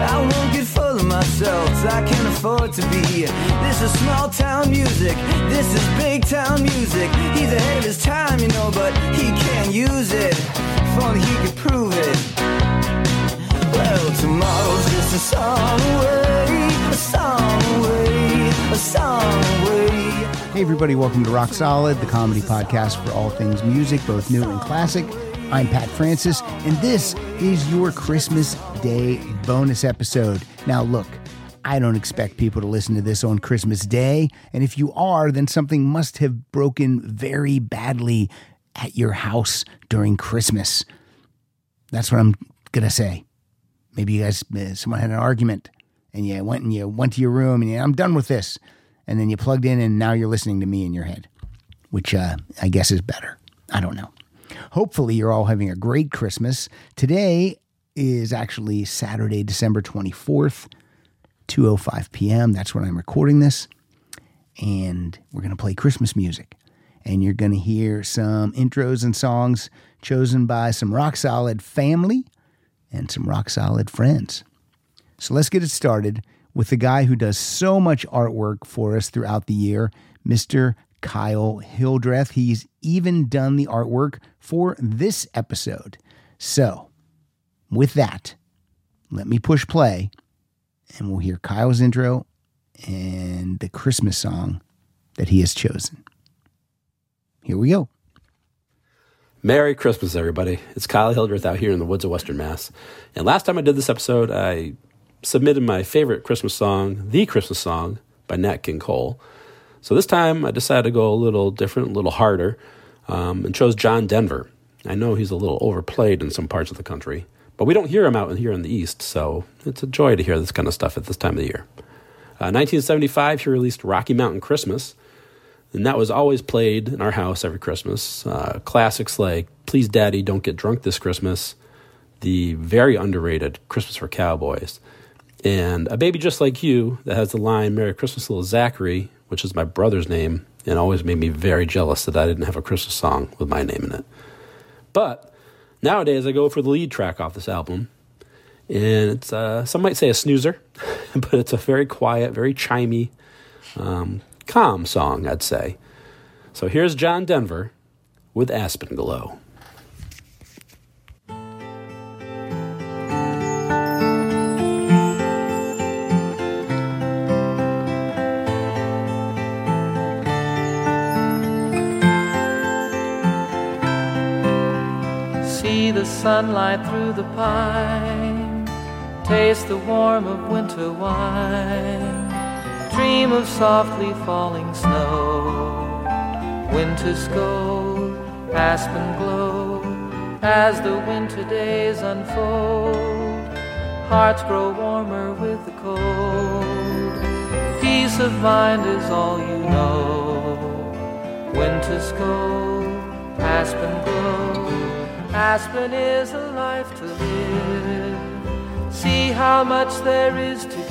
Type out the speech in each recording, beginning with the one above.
I won't get full of myself, 'cause I can't afford to be. This is small town music, this is big town music. He's ahead of his time, you know, but he can't use it. If only he could prove it. Well, tomorrow's just a song away, a song away, a song away. Hey everybody, welcome to Rock Solid, the comedy podcast for all things music, both new and classic. I'm Pat Francis, and this is your Christmas Day bonus episode. Now look, I don't expect people to listen to this on Christmas Day, and if you are, then something must have broken very badly at your house during Christmas. That's what I'm going to say. Maybe you guys, someone had an argument, and you went to your room, and I'm done with this. And then you plugged in, and now you're listening to me in your head, which I guess is better. I don't know. Hopefully, you're all having a great Christmas. Today is actually Saturday, December 24th, 2:05 p.m. That's when I'm recording this. And we're going to play Christmas music. And you're going to hear some intros and songs chosen by some Rock Solid family and some Rock Solid friends. So let's get it started with the guy who does so much artwork for us throughout the year, Mr. Kyle Hildreth. He's even done the artwork for this episode. So, with that, let me push play, and we'll hear Kyle's intro and the Christmas song that he has chosen. Here we go. Merry Christmas, everybody. It's Kyle Hildreth out here in the woods of Western Mass. And last time I did this episode, I submitted my favorite Christmas song, The Christmas Song, by Nat King Cole. So this time I decided to go a little different, a little harder, and chose John Denver. I know he's a little overplayed in some parts of the country, but we don't hear him out here in the East, so it's a joy to hear this kind of stuff at this time of the year. 1975, he released Rocky Mountain Christmas, and that was always played in our house every Christmas. Classics like Please Daddy, Don't Get Drunk This Christmas, the very underrated Christmas for Cowboys, and A Baby Just Like You that has the line, Merry Christmas Little Zachary, which is my brother's name, and always made me very jealous that I didn't have a Christmas song with my name in it. But nowadays I go for the lead track off this album, and it's, some might say a snoozer, but it's a very quiet, very chimey, calm song, I'd say. So here's John Denver with Aspen Glow. See the sunlight through the pine, taste the warmth of winter wine, dream of softly falling snow. Winters go, aspen glow, as the winter days unfold. Hearts grow warmer with the cold. Peace of mind is all you know. Winters go, aspen glow. Aspen is a life to live. See how much there is to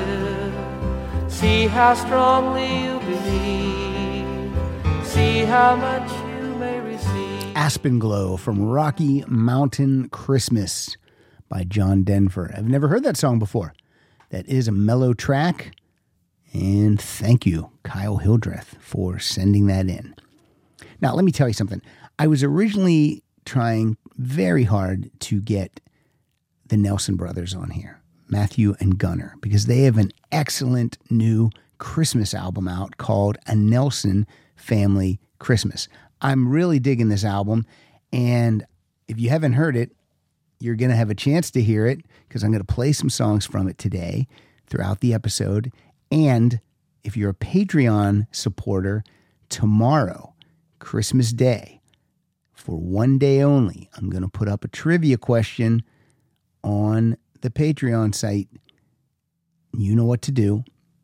give. See how strongly you believe. See how much you may receive. Aspen Glow from Rocky Mountain Christmas by John Denver. I've never heard that song before. That is a mellow track. And thank you, Kyle Hildreth, for sending that in. Now, let me tell you something. I was originally trying very hard to get the Nelson brothers on here, Matthew and Gunnar, because they have an excellent new Christmas album out called A Nelson Family Christmas. I'm really digging this album, and if you haven't heard it, you're going to have a chance to hear it because I'm going to play some songs from it today throughout the episode. And if you're a Patreon supporter, tomorrow, Christmas Day, for one day only, I'm going to put up a trivia question on the Patreon site. You know what to do.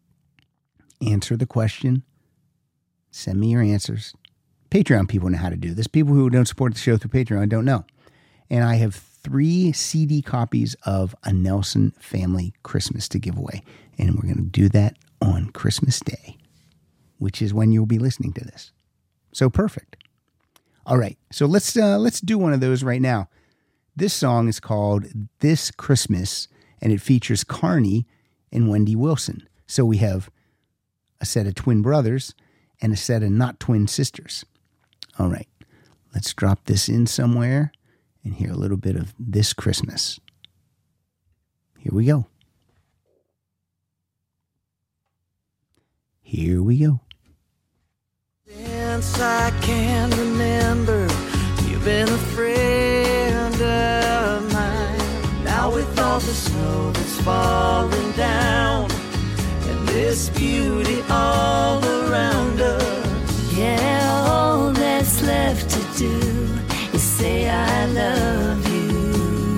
Answer the question. Send me your answers. Patreon people know how to do this. People who don't support the show through Patreon don't know. And I have 3 CD copies of A Nelson Family Christmas to give away. And we're going to do that on Christmas Day, which is when you'll be listening to this. So perfect. All right, so let's do one of those right now. This song is called This Christmas, and it features Carney and Wendy Wilson. So we have a set of twin brothers and a set of not twin sisters. All right, let's drop this in somewhere and hear a little bit of This Christmas. Here we go. Here we go. Since I can remember, you've been a friend of mine. Now with all the snow that's falling down and this beauty all around us, yeah, all that's left to do is say I love you.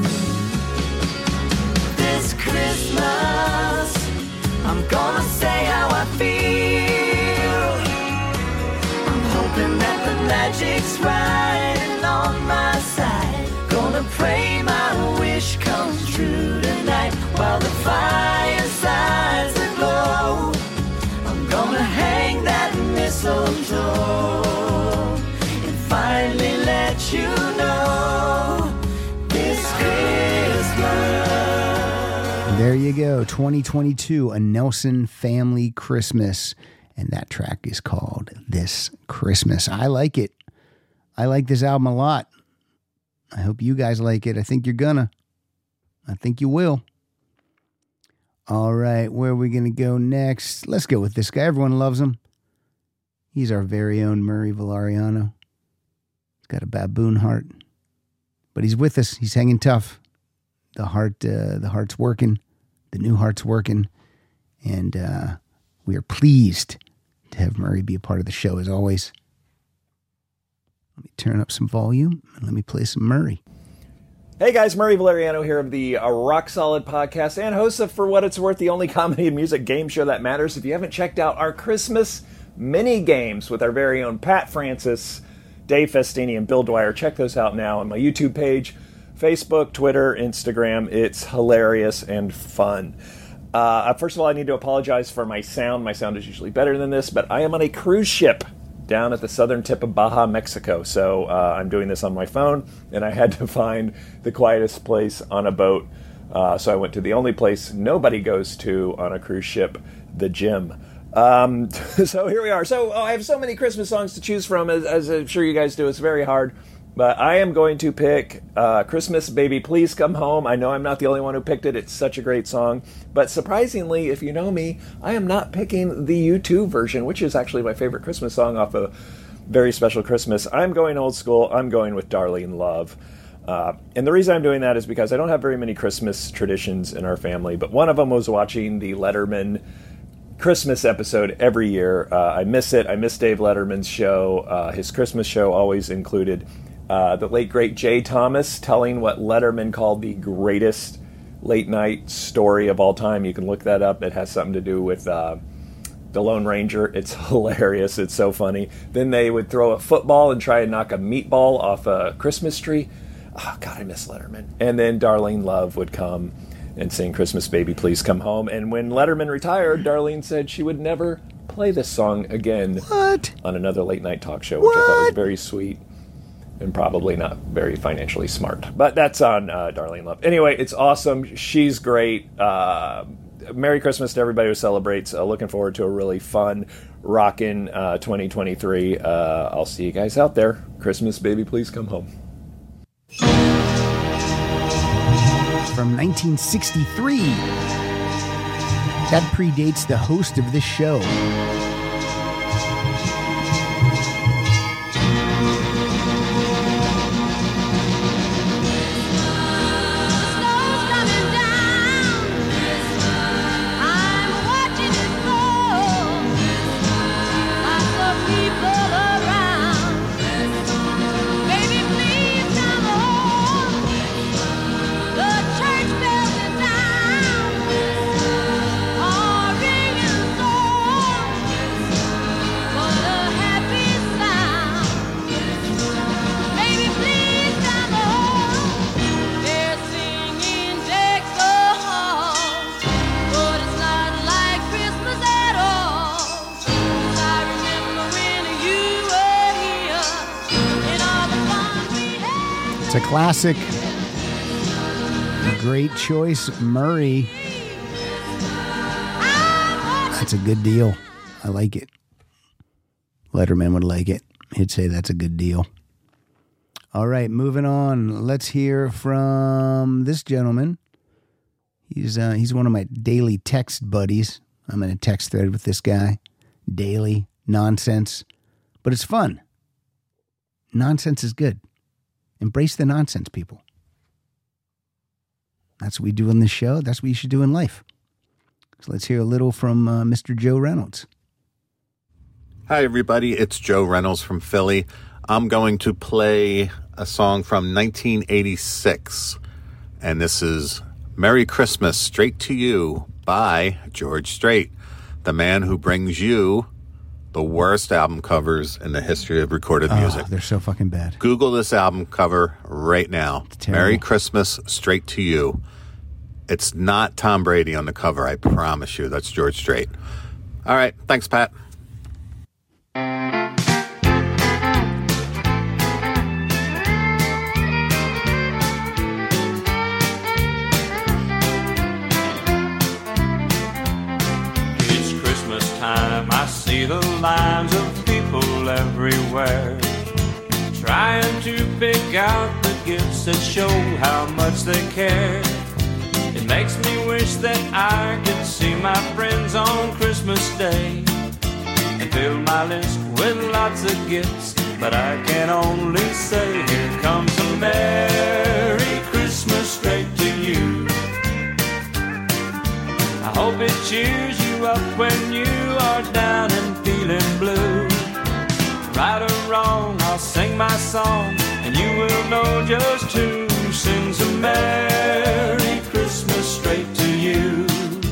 This Christmas, I'm gonna say how I feel. I'm hoping that the magic's right and on my side. Gonna pray my wish comes true tonight while the fireside's aglow. I'm gonna hang that mistletoe and finally let you know this Christmas. There you go, 2022, A Nelson Family Christmas. And that track is called This Christmas. I like it. I like this album a lot. I hope you guys like it. I think you're gonna. I think you will. All right, where are we going to go next? Let's go with this guy. Everyone loves him. He's our very own Murray Valeriano. He's got a baboon heart. But he's with us. He's hanging tough. The heart's working. The new heart's working. And we are pleased to have Murray be a part of the show as always. Let me turn up some volume and let me play some Murray. Hey guys, Murray Valeriano here of the Rock Solid podcast and host of For What It's Worth, the only comedy and music game show that matters. If you haven't checked out our Christmas mini games with our very own Pat Francis, Dave Festini, and Bill Dwyer, check those out now on my YouTube page, Facebook, Twitter, Instagram. It's hilarious and fun. First of all, I need to apologize for my sound. My sound is usually better than this, but I am on a cruise ship down at the southern tip of Baja, Mexico. So I'm doing this on my phone, and I had to find the quietest place on a boat. So I went to the only place nobody goes to on a cruise ship, the gym. So here we are. So I have so many Christmas songs to choose from, as I'm sure you guys do. It's very hard. But I am going to pick Christmas Baby Please Come Home. I know I'm not the only one who picked it. It's such a great song. But surprisingly, if you know me, I am not picking the U2 version, which is actually my favorite Christmas song off a Very Special Christmas. I'm going old school. I'm going with Darlene Love. And the reason I'm doing that is because I don't have very many Christmas traditions in our family. But one of them was watching the Letterman Christmas episode every year. I miss it. I miss Dave Letterman's show. His Christmas show always included the late, great Jay Thomas telling what Letterman called the greatest late-night story of all time. You can look that up. It has something to do with the Lone Ranger. It's hilarious. It's so funny. Then they would throw a football and try and knock a meatball off a Christmas tree. Oh, God, I miss Letterman. And then Darlene Love would come and sing Christmas Baby Please Come Home. And when Letterman retired, Darlene said she would never play this song again on another late-night talk show, which I thought was very sweet. And probably not very financially smart. But that's on Darlene Love. Anyway, it's awesome. She's great. Merry Christmas to everybody who celebrates. Looking forward to a really fun, rockin' 2023. I'll see you guys out there. Christmas Baby Please Come Home. From 1963. That predates the host of this show. It's a classic, a Great choice, Murray. That's a good deal. I like it. Letterman would like it. He'd say that's a good deal. All right, moving on. Let's hear from this gentleman. He's one of my daily text buddies. I'm in a text thread with this guy. Daily nonsense. But it's fun. Nonsense is good. Embrace the nonsense, people. That's what we do in this show. That's what you should do in life. So let's hear a little from Mr. Joe Reynolds. Hi, everybody. It's Joe Reynolds from Philly. I'm going to play a song from 1986. And this is Merry Christmas Straight to You by George Strait, the man who brings you the worst album covers in the history of recorded music. They're so fucking bad. Google this album cover right now. Merry Christmas Straight to You. It's not Tom Brady on the cover, I promise you. That's George Strait. All right. Thanks, Pat. It's Christmas time. I see the lines of people everywhere, trying to pick out the gifts that show how much they care. It makes me wish that I could see my friends on Christmas Day and fill my list with lots of gifts, but I can only say here comes a Merry Christmas straight to you. I hope it cheers you up when you are down and feeling blue. Right or wrong, I'll sing my song, and you will know just who sings a Merry Christmas straight to you.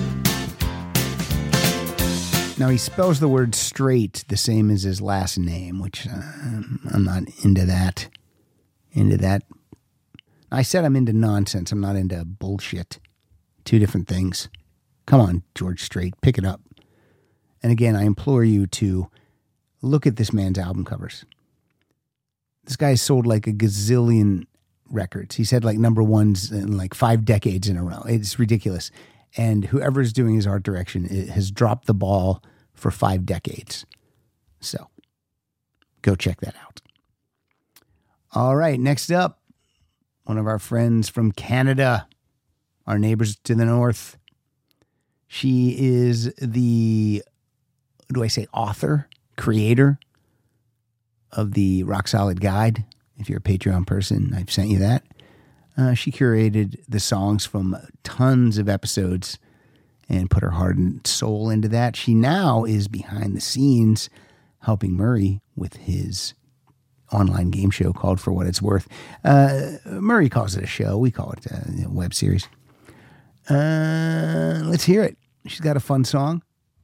Now, he spells the word straight the same as his last name, which I'm not into that. I said I'm into nonsense. I'm not into bullshit. Two different things. Come on, George Strait, pick it up. And again, I implore you to look at this man's album covers. This guy sold like a gazillion records. He's had like number ones in like 5 decades in a row. It's ridiculous. And whoever's doing his art direction has dropped the ball for 5 decades. So go check that out. All right, next up, one of our friends from Canada, our neighbors to the north. She is the, author, creator of the Rock Solid Guide. If you're a Patreon person, I've sent you that. She curated the songs from tons of episodes and put her heart and soul into that. She now is behind the scenes helping Murray with his online game show called For What It's Worth. Murray calls it a show. We call it a web series. Let's hear it. She's got a fun song.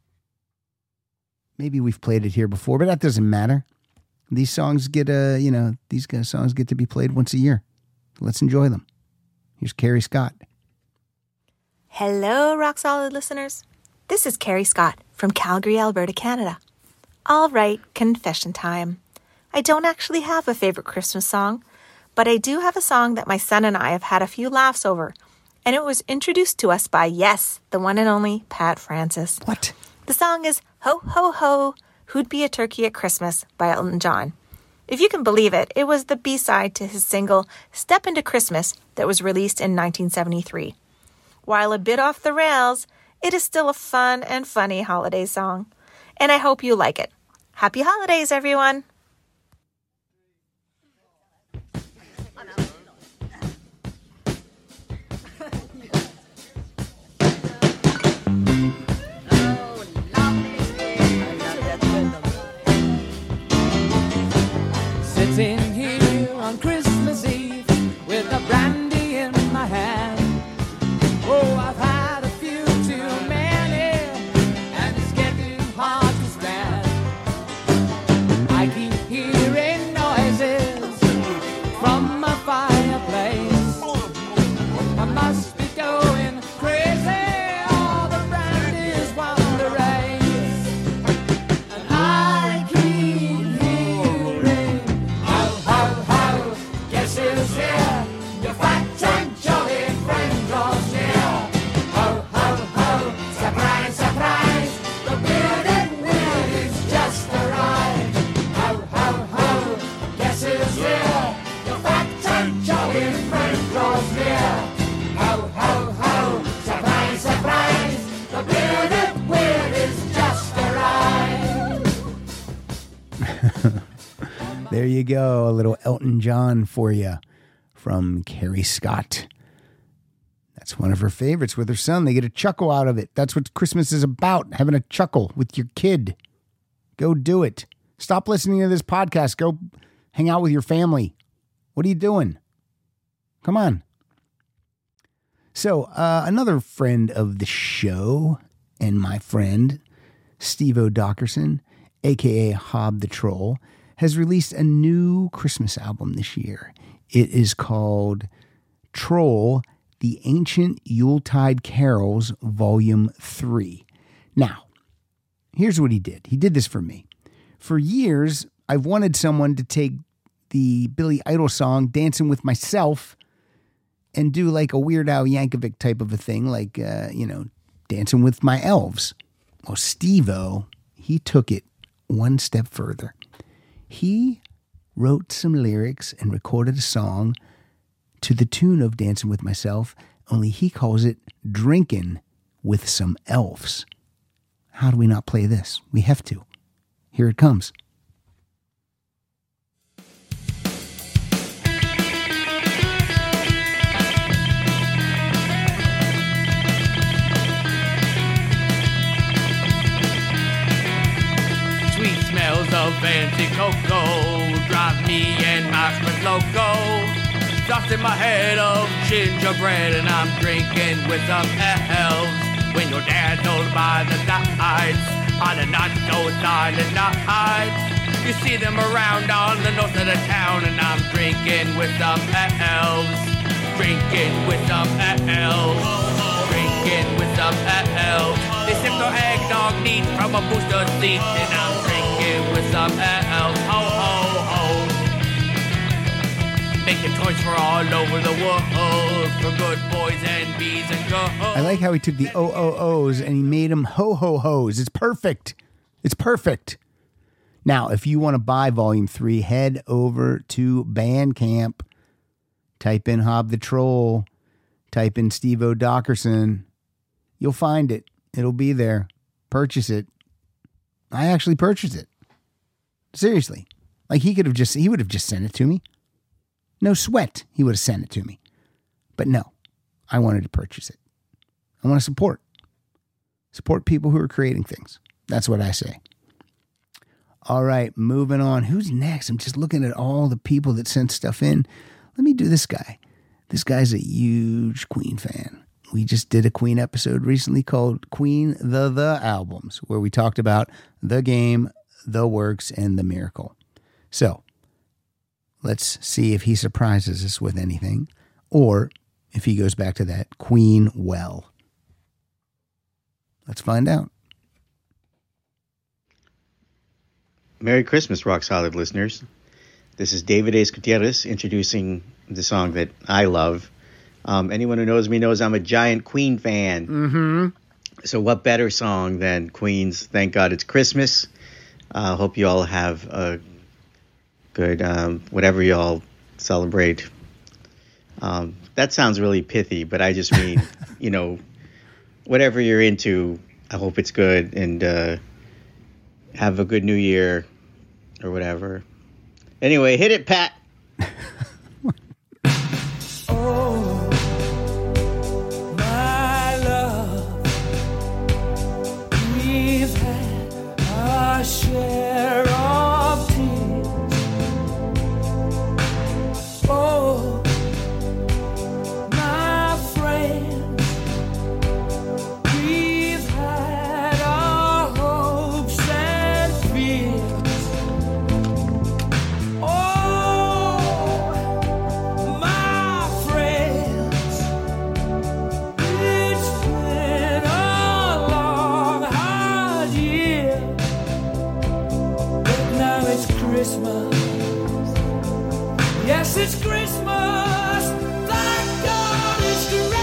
Maybe we've played it here before, but that doesn't matter. These songs get songs get to be played once a year. Let's enjoy them. Here's Carrie Scott. Hello, Rock Solid listeners. This is Carrie Scott from Calgary, Alberta, Canada. All right, confession time. I don't actually have a favorite Christmas song, but I do have a song that my son and I have had a few laughs over, and it was introduced to us by, yes, the one and only Pat Francis. What? The song is Ho, Ho, Ho, Who'd Be a Turkey at Christmas by Elton John. If you can believe it, it was the B-side to his single Step Into Christmas that was released in 1973. While a bit off the rails, it is still a fun and funny holiday song, and I hope you like it. Happy holidays, everyone! Sitting here on Christmas Eve with a brandy in my hand. Oh, I've had a few too many, and it's getting hard to stand. I keep There you go. A little Elton John for you from Carrie Scott. That's one of her favorites with her son. They get a chuckle out of it. That's what Christmas is about, having a chuckle with your kid. Go do it. Stop listening to this podcast. Go hang out with your family. What are you doing? Come on. So another friend of the show and my friend, Steve-O Dockerson, a.k.a. Hob the Troll, has released a new Christmas album this year. It is called Troll, The Ancient Yuletide Carols, Volume 3. Now, here's what he did. He did this for me. For years, I've wanted someone to take the Billy Idol song, Dancing with Myself, and do like a Weird Al Yankovic type of a thing, like, Dancing with My Elves. Well, Steve-O, he took it one step further. He wrote some lyrics and recorded a song to the tune of Dancing with Myself, only he calls it Drinking with Some Elves. How do we not play this? We have to. Here it comes. Sweet smells of fancy cocoa drive me and my friends loco. Dust in my head of gingerbread and I'm drinking with some elves. When your dad's old by the nights, on a not so silent night, you see them around on the north of the town and I'm drinking with some elves. Drinking with some elves. Drinking with some elves. They sip their eggnog neat from a booster seat and I'm drinking with some elves. Ho, ho, ho. Making toys for all over the world, for good boys and bees and girls. I like how he took the O-O-O's and he made them ho-ho-hos. It's perfect. It's perfect. Now, if you want to buy Volume 3, head over to Bandcamp. Type in Hob the Troll. Type in Steve-O Dockerson. You'll find it. It'll be there. Purchase it. I actually purchased it. Seriously. Like he would have just sent it to me. No sweat. He would have sent it to me. But no, I wanted to purchase it. I want to support people who are creating things. That's what I say. All right, moving on. Who's next? I'm just looking at all the people that sent stuff in. Let me do this guy. This guy's a huge Queen fan. We just did a Queen episode recently called Queen The Albums, where we talked about The Game, The Works, and The Miracle. So let's see if he surprises us with anything, or if he goes back to that Queen well. Let's find out. Merry Christmas, Rock Solid listeners. This is David Ace Gutierrez introducing the song that I love. Anyone who knows me knows I'm a giant Queen fan. Mm-hmm. So what better song than Queen's Thank God It's Christmas? Hope you all have a good, whatever you all celebrate. That sounds really pithy, but I just mean, whatever you're into, I hope it's good, and have a good new year or whatever. Anyway, hit it, Pat. Oh, my love, we've had our share of tears. Oh, my friend, we've had our hopes and fears. Oh, my friends, it's been a long, hard year, but now it's Christmas. Yes, it's Christmas. Thank God it's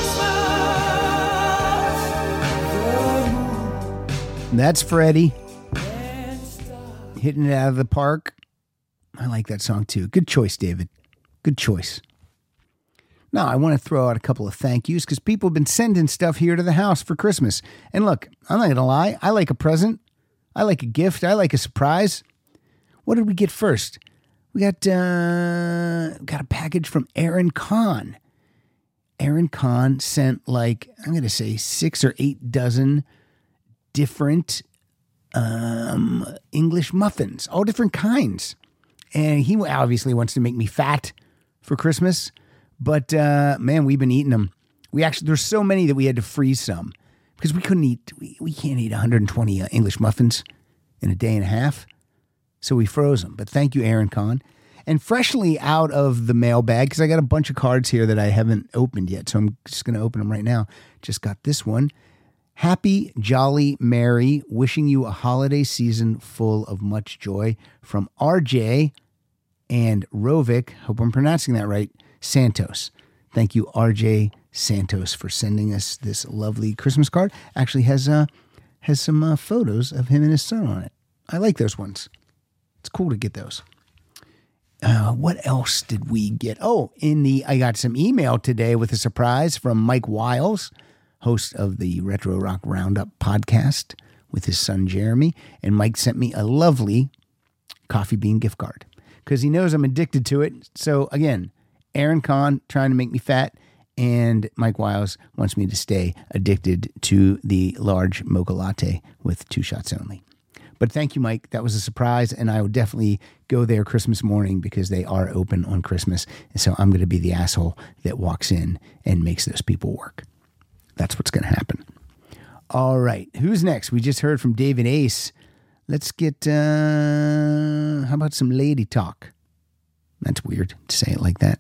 Christmas. That's Freddie hitting it out of the park. I like that song too. Good choice, David. Good choice. Now, I want to throw out a couple of thank yous because people have been sending stuff here to the house for Christmas. And look, I'm not going to lie. I like a present. I like a gift. I like a surprise. What did we get first? We got a package from Aaron Kahn. Aaron Kahn sent I'm going to say 6 or 8 dozen different English muffins, all different kinds. And he obviously wants to make me fat for Christmas. But, man, we've been eating them. There's so many that we had to freeze some because we can't eat 120 English muffins in a day and a half. So we froze them. But thank you, Aaron Kahn. And freshly out of the mailbag, because I got a bunch of cards here that I haven't opened yet, so I'm just going to open them right now. Just got this one. Happy, jolly, merry, wishing you a holiday season full of much joy from RJ and Rovik, hope I'm pronouncing that right, Santos. Thank you, RJ Santos, for sending us this lovely Christmas card. Actually has some photos of him and his son on it. I like those ones. It's cool to get those. What else did we get? Oh, I got some email today with a surprise from Mike Wiles, host of the Retro Rock Roundup podcast with his son Jeremy. And Mike sent me a lovely coffee bean gift card because he knows I'm addicted to it. So again, Aaron Kahn trying to make me fat, and Mike Wiles wants me to stay addicted to the large mocha latte with 2 shots only. But thank you, Mike. That was a surprise, and I will definitely go there Christmas morning because they are open on Christmas. And so I'm going to be the asshole that walks in and makes those people work. That's what's going to happen. All right. Who's next? We just heard from David Ace. Let's get, how about some lady talk? That's weird to say it like that.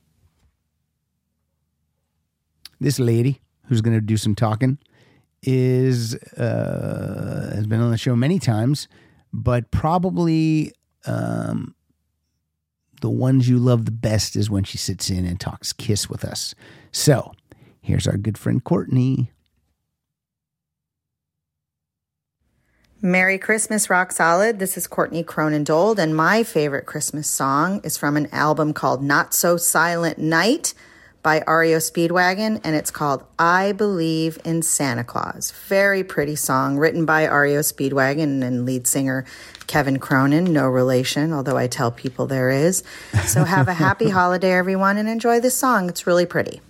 This lady who's going to do some talking has been on the show many times, but probably the ones you love the best is when she sits in and talks Kiss with us. So here's our good friend Courtney. Merry Christmas, Rock Solid. This is Courtney Cronin-Dold, and my favorite Christmas song is from an album called Not So Silent Night by REO Speedwagon, and it's called I Believe in Santa Claus. Very pretty song, written by REO Speedwagon and lead singer Kevin Cronin, no relation, although I tell people there is. So have a happy holiday, everyone, and enjoy this song. It's really pretty.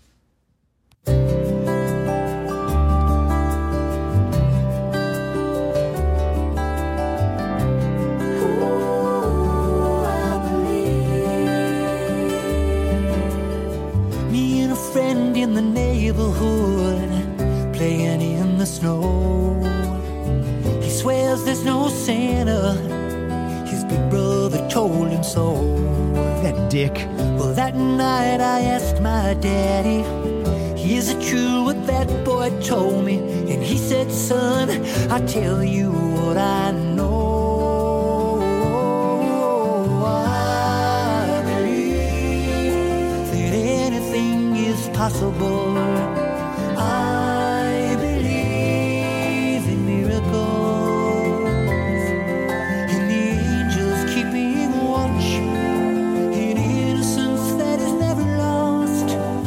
In the neighborhood, playing in the snow. He swears there's no Santa. His big brother told him so. That dick. Well, that night I asked my daddy, is it true what that boy told me? And he said, son, I tell you what I know. I believe that anything is possible. I believe in miracles, in the angels keeping watch, in innocence that is never lost.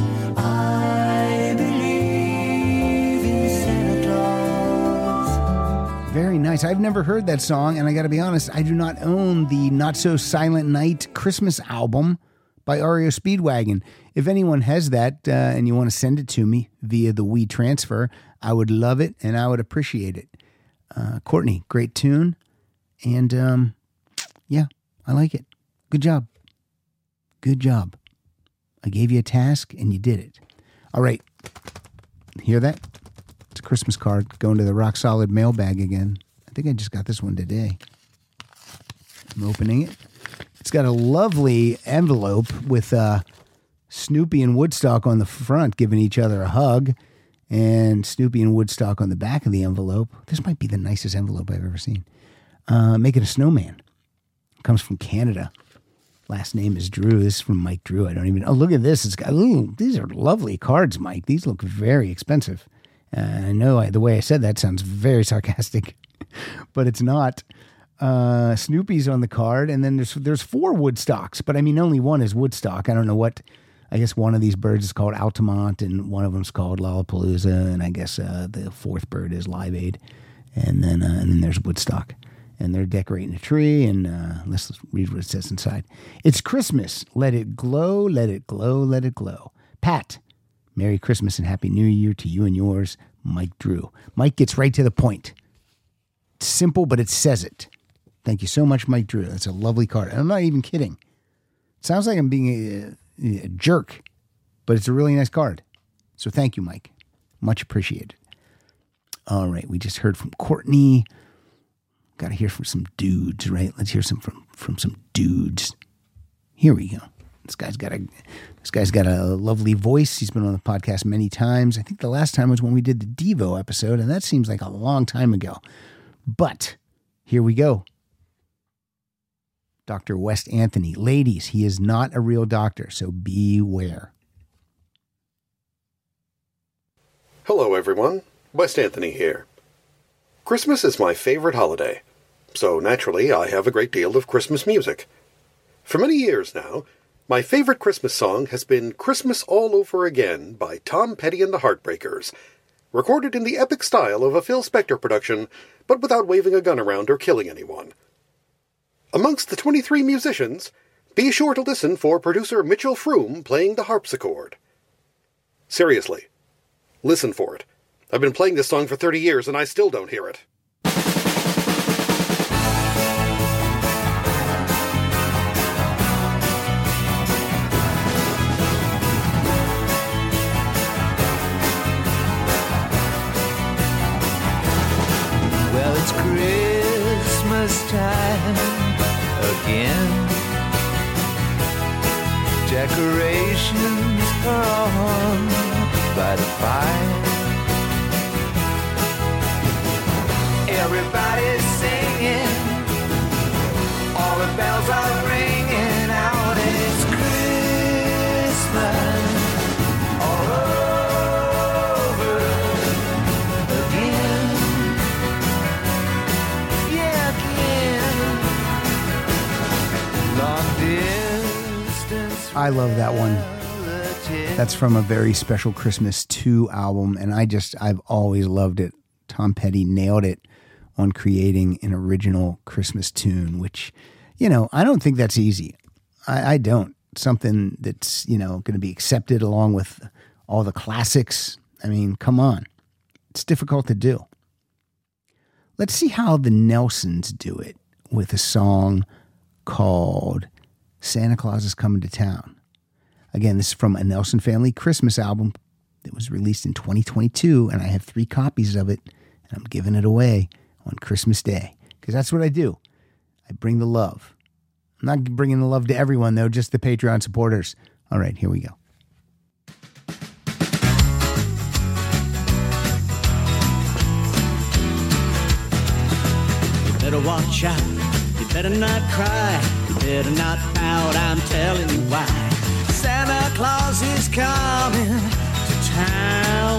I believe in Santa Claus. Very nice. I've never heard that song, and I got to be honest, I do not own the Not So Silent Night Christmas album by REO Speedwagon. If anyone has that and you want to send it to me via the WeTransfer, I would love it and I would appreciate it. Courtney, great tune. And yeah, I like it. Good job. Good job. I gave you a task and you did it. All right. Hear that? It's a Christmas card going to the Rock Solid mailbag again. I think I just got this one today. I'm opening it. It's got a lovely envelope with Snoopy and Woodstock on the front giving each other a hug, and Snoopy and Woodstock on the back of the envelope. This might be the nicest envelope I've ever seen. Making a snowman. Comes from Canada. Last name is Drew. This is from Mike Drew. I don't even... Oh, look at this. It's got... Ooh, these are lovely cards, Mike. These look very expensive. I know the way I said that sounds very sarcastic, but it's not. Snoopy's on the card, and then there's 4 Woodstocks, but I mean only one is Woodstock. I don't know what. I guess one of these birds is called Altamont, and one of them's called Lollapalooza, and I guess the 4th bird is Live Aid, and then there's Woodstock, and they're decorating a tree, and let's read what it says inside. It's Christmas. Let it glow, let it glow, let it glow. Pat, Merry Christmas and Happy New Year to you and yours, Mike Drew. Mike gets right to the point. It's simple, but it says it. Thank you so much, Mike Drew. That's a lovely card. And I'm not even kidding. It sounds like I'm being a jerk, but it's a really nice card. So thank you, Mike. Much appreciated. All right, we just heard from Courtney. Got to hear from some dudes, right? Let's hear some from some dudes. Here we go. This guy's got a lovely voice. He's been on the podcast many times. I think the last time was when we did the Devo episode, and that seems like a long time ago. But here we go. Dr. West Anthony. Ladies, he is not a real doctor, so beware. Hello, everyone. West Anthony here. Christmas is my favorite holiday, so naturally I have a great deal of Christmas music. For many years now, my favorite Christmas song has been Christmas All Over Again by Tom Petty and the Heartbreakers, recorded in the epic style of a Phil Spector production, but without waving a gun around or killing anyone. Amongst the 23 musicians, be sure to listen for producer Mitchell Froom playing the harpsichord. Seriously, listen for it. I've been playing this song for 30 years and I still don't hear it. Well, it's Christmas time again. Decorations are on by the fire. Everybody's singing, all the bells are ringing out, and it's Christmas all over again. Yeah, again. Long distance. I love that one. That's from a Very Special Christmas 2 album, and I've always loved it. Tom Petty nailed it on creating an original Christmas tune, which, I don't think that's easy. I don't. Something that's, going to be accepted along with all the classics. I mean, come on. It's difficult to do. Let's see how the Nelsons do it with a song called Santa Claus is Coming to Town. Again, this is from a Nelson Family Christmas album that was released in 2022, and I have 3 copies of it, and I'm giving it away on Christmas Day, because that's what I do. I bring the love. I'm not bringing the love to everyone, though, just the Patreon supporters. All right, here we go. You better watch out. You better not cry. You better not pout. I'm telling you why. Santa Claus is coming to town.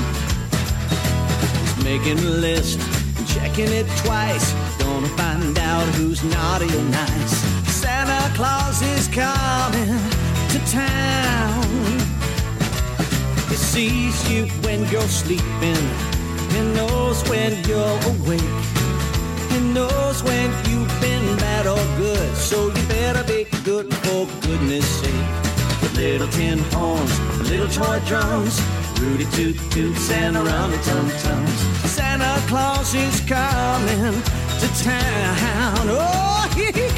He's making a list. Checking it twice, gonna find out who's naughty or nice. Santa Claus is coming to town. He sees you when you're sleeping, he knows when you're awake, he knows when you've been bad or good, so you better be good for goodness sake. With little tin horns, little toy drums, Rudy toot toot, Santa rummy tum tums. Santa Claus is coming to town. Oh, here he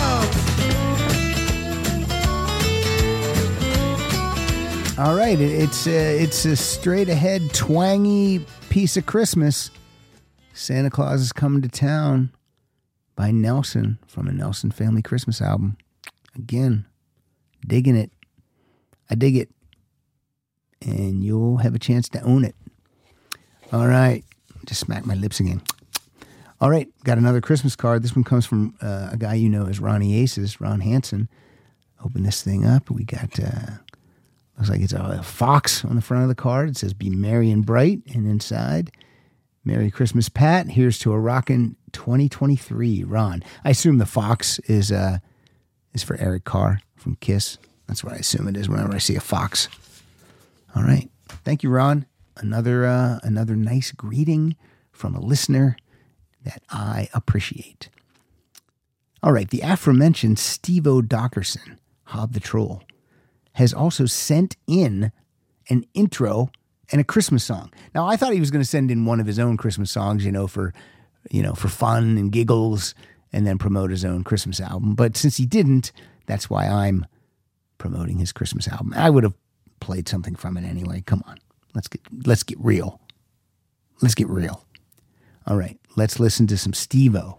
comes. All right, it's a straight ahead twangy piece of Christmas. Santa Claus is Coming to Town by Nelson from a Nelson Family Christmas album. Again, digging it. I dig it. And you'll have a chance to own it. All right. Just smack my lips again. All right. Got another Christmas card. This one comes from a guy you know as Ronnie Aces, Ron Hansen. Open this thing up. We got, looks like it's a fox on the front of the card. It says, "Be merry and bright." And inside, "Merry Christmas, Pat. Here's to a rockin' 2023, Ron." I assume the fox is for Eric Carr from Kiss. That's what I assume it is whenever I see a fox. All right. Thank you, Ron. Another nice greeting from a listener that I appreciate. All right, the aforementioned Steve-O Dockerson, Hob the Troll, has also sent in an intro and a Christmas song. Now, I thought he was going to send in one of his own Christmas songs, for fun and giggles, and then promote his own Christmas album. But since he didn't, that's why I'm promoting his Christmas album. I would have played something from it anyway. Come on, let's get real. Let's get real. All right, let's listen to some Steve-O.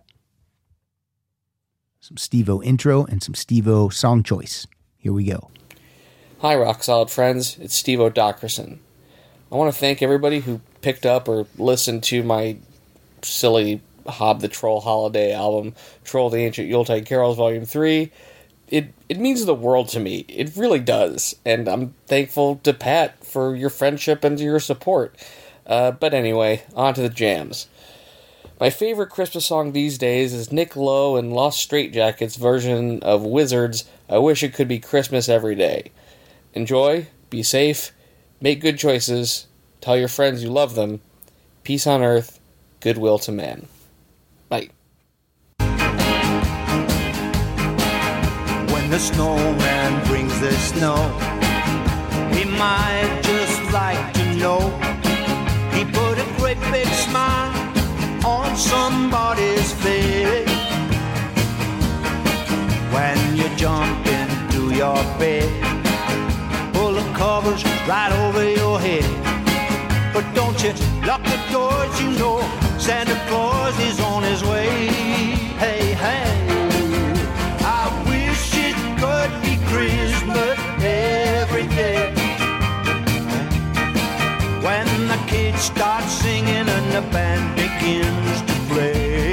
Some Steve-O intro and some Steve-O song choice. Here we go. Hi, Rock Solid friends. It's Steve-O Dockerson. I want to thank everybody who picked up or listened to my silly Hob the Troll holiday album, Troll the Ancient Yuletide Carols Volume 3. It means the world to me. It really does. And I'm thankful to Pat for your friendship and your support. But anyway, on to the jams. My favorite Christmas song these days is Nick Lowe and Lost Straitjackets' version of Wizards' I Wish It Could Be Christmas Every Day. Enjoy, be safe, make good choices, tell your friends you love them, peace on earth, goodwill to man. Bye. When the snowman brings the snow, he might just like to know he put a great big smile on somebody's face. When you jump into your bed, pull the covers right over your head. But don't you lock the doors, you know Santa Claus is on his way. Hey, hey, I wish it could be Christmas every day. When the kids start singing and the band begins to play.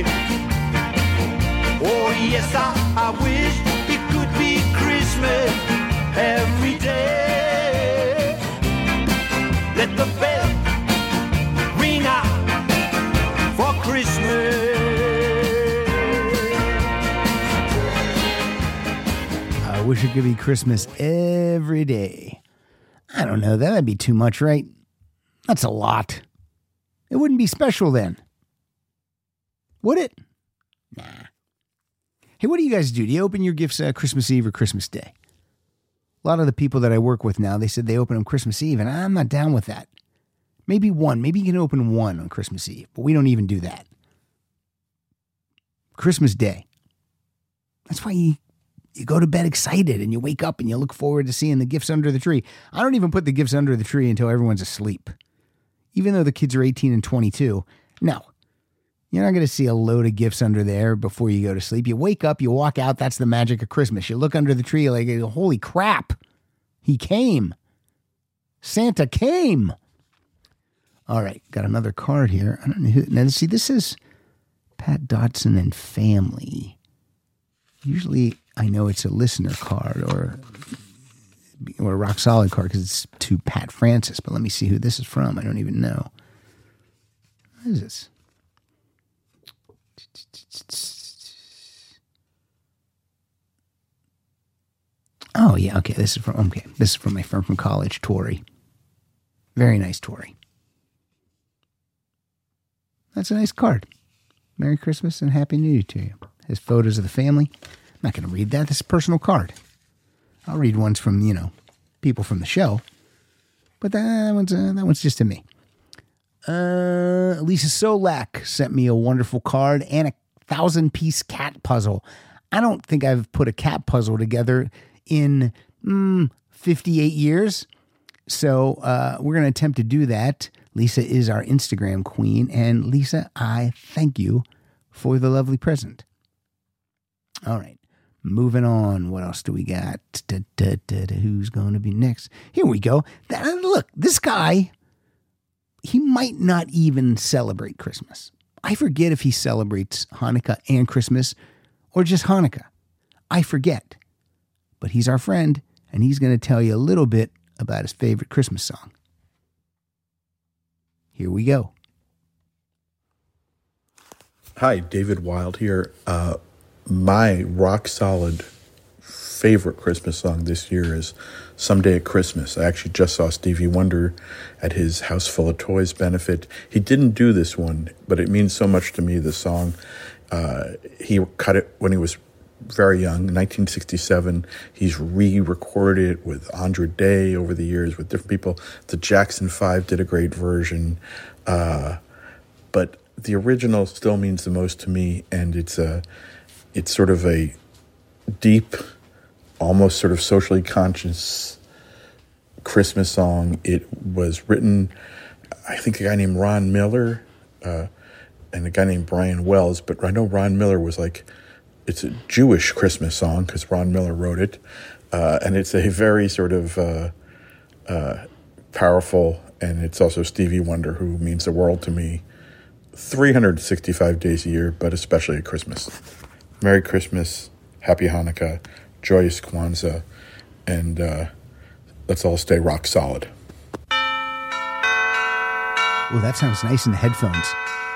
Oh yes, I wish it could be Christmas every day. Let the bell ring out for Christmas. I wish it could be Christmas every day. I don't know, that'd be too much, right? That's a lot. It wouldn't be special then. Would it? Nah. Hey, what do you guys do? Do you open your gifts Christmas Eve or Christmas Day? A lot of the people that I work with now, they said they open them Christmas Eve, and I'm not down with that. Maybe one. Maybe you can open one on Christmas Eve, but we don't even do that. Christmas Day. That's why you go to bed excited and you wake up and you look forward to seeing the gifts under the tree. I don't even put the gifts under the tree until everyone's asleep. Even though the kids are 18 and 22. No. You're not going to see a load of gifts under there before you go to sleep. You wake up, you walk out, that's the magic of Christmas. You look under the tree like, holy crap, he came. Santa came. All right, got another card here. I don't know who. Now, see, this is Pat Dodson and family. Usually, I know it's a listener card or a Rock Solid card because it's to Pat Francis. But let me see who this is from. I don't even know. What is this? Oh yeah, okay. This is from my friend from college, Tori. Very nice, Tori. That's a nice card. Merry Christmas and Happy New Year to you. Has photos of the family. I'm not going to read that. This is a personal card. I'll read ones from, people from the show. But that one's just to me. Lisa Solak sent me a wonderful card and a 1,000-piece cat puzzle. I don't think I've put a cat puzzle together in 58 years. So we're going to attempt to do that. Lisa is our Instagram queen. And Lisa, I thank you for the lovely present. All right. Moving on. What else do we got? Who's going to be next? Here we go. Look, this guy, he might not even celebrate Christmas. I forget if he celebrates Hanukkah and Christmas or just Hanukkah. I forget. But he's our friend, and he's going to tell you a little bit about his favorite Christmas song. Here we go. Hi, David Wild here. My rock solid favorite Christmas song this year is Someday at Christmas. I actually just saw Stevie Wonder at his House Full of Toys benefit. He didn't do this one, but it means so much to me, the song. He cut it when he was very young, in 1967. He's re-recorded it with Andra Day over the years with different people. The Jackson 5 did a great version. But the original still means the most to me, and it's sort of a deep, almost sort of socially conscious Christmas song. It was written, I think, a guy named Ron Miller and a guy named Brian Wells, but I know Ron Miller was like, it's a Jewish Christmas song because Ron Miller wrote it, and it's a very sort of powerful, and it's also Stevie Wonder, who means the world to me 365 days a year, but especially at Christmas. Merry Christmas, Happy Hanukkah, Joyous Kwanzaa, and let's all stay rock solid. Well, that sounds nice in the headphones.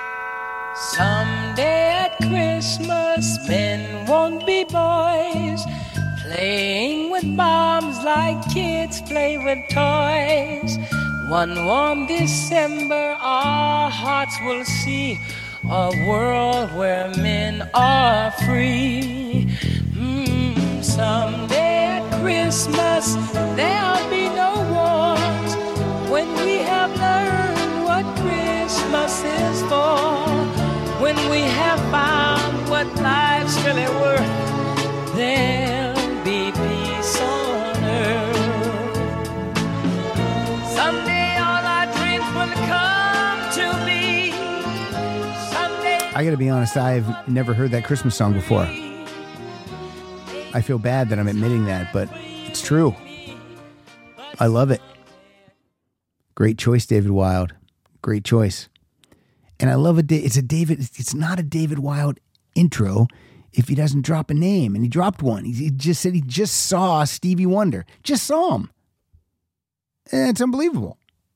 Someday at Christmas, men won't be boys, playing with bombs like kids play with toys. One warm December, our hearts will see a world where men are free. Someday at Christmas, there'll be no wars, when we have learned what Christmas is for, when we have found what life's really worth, there'll be peace on earth. Someday all our dreams will come to be. Someday. I got to be honest, I've never heard that Christmas song before. I feel bad that I'm admitting that, but it's true. I love it. Great choice, David Wild. Great choice. And I love it's not a David Wild intro if he doesn't drop a name, and he dropped one. He just said he just saw Stevie Wonder. Just saw him. And it's unbelievable.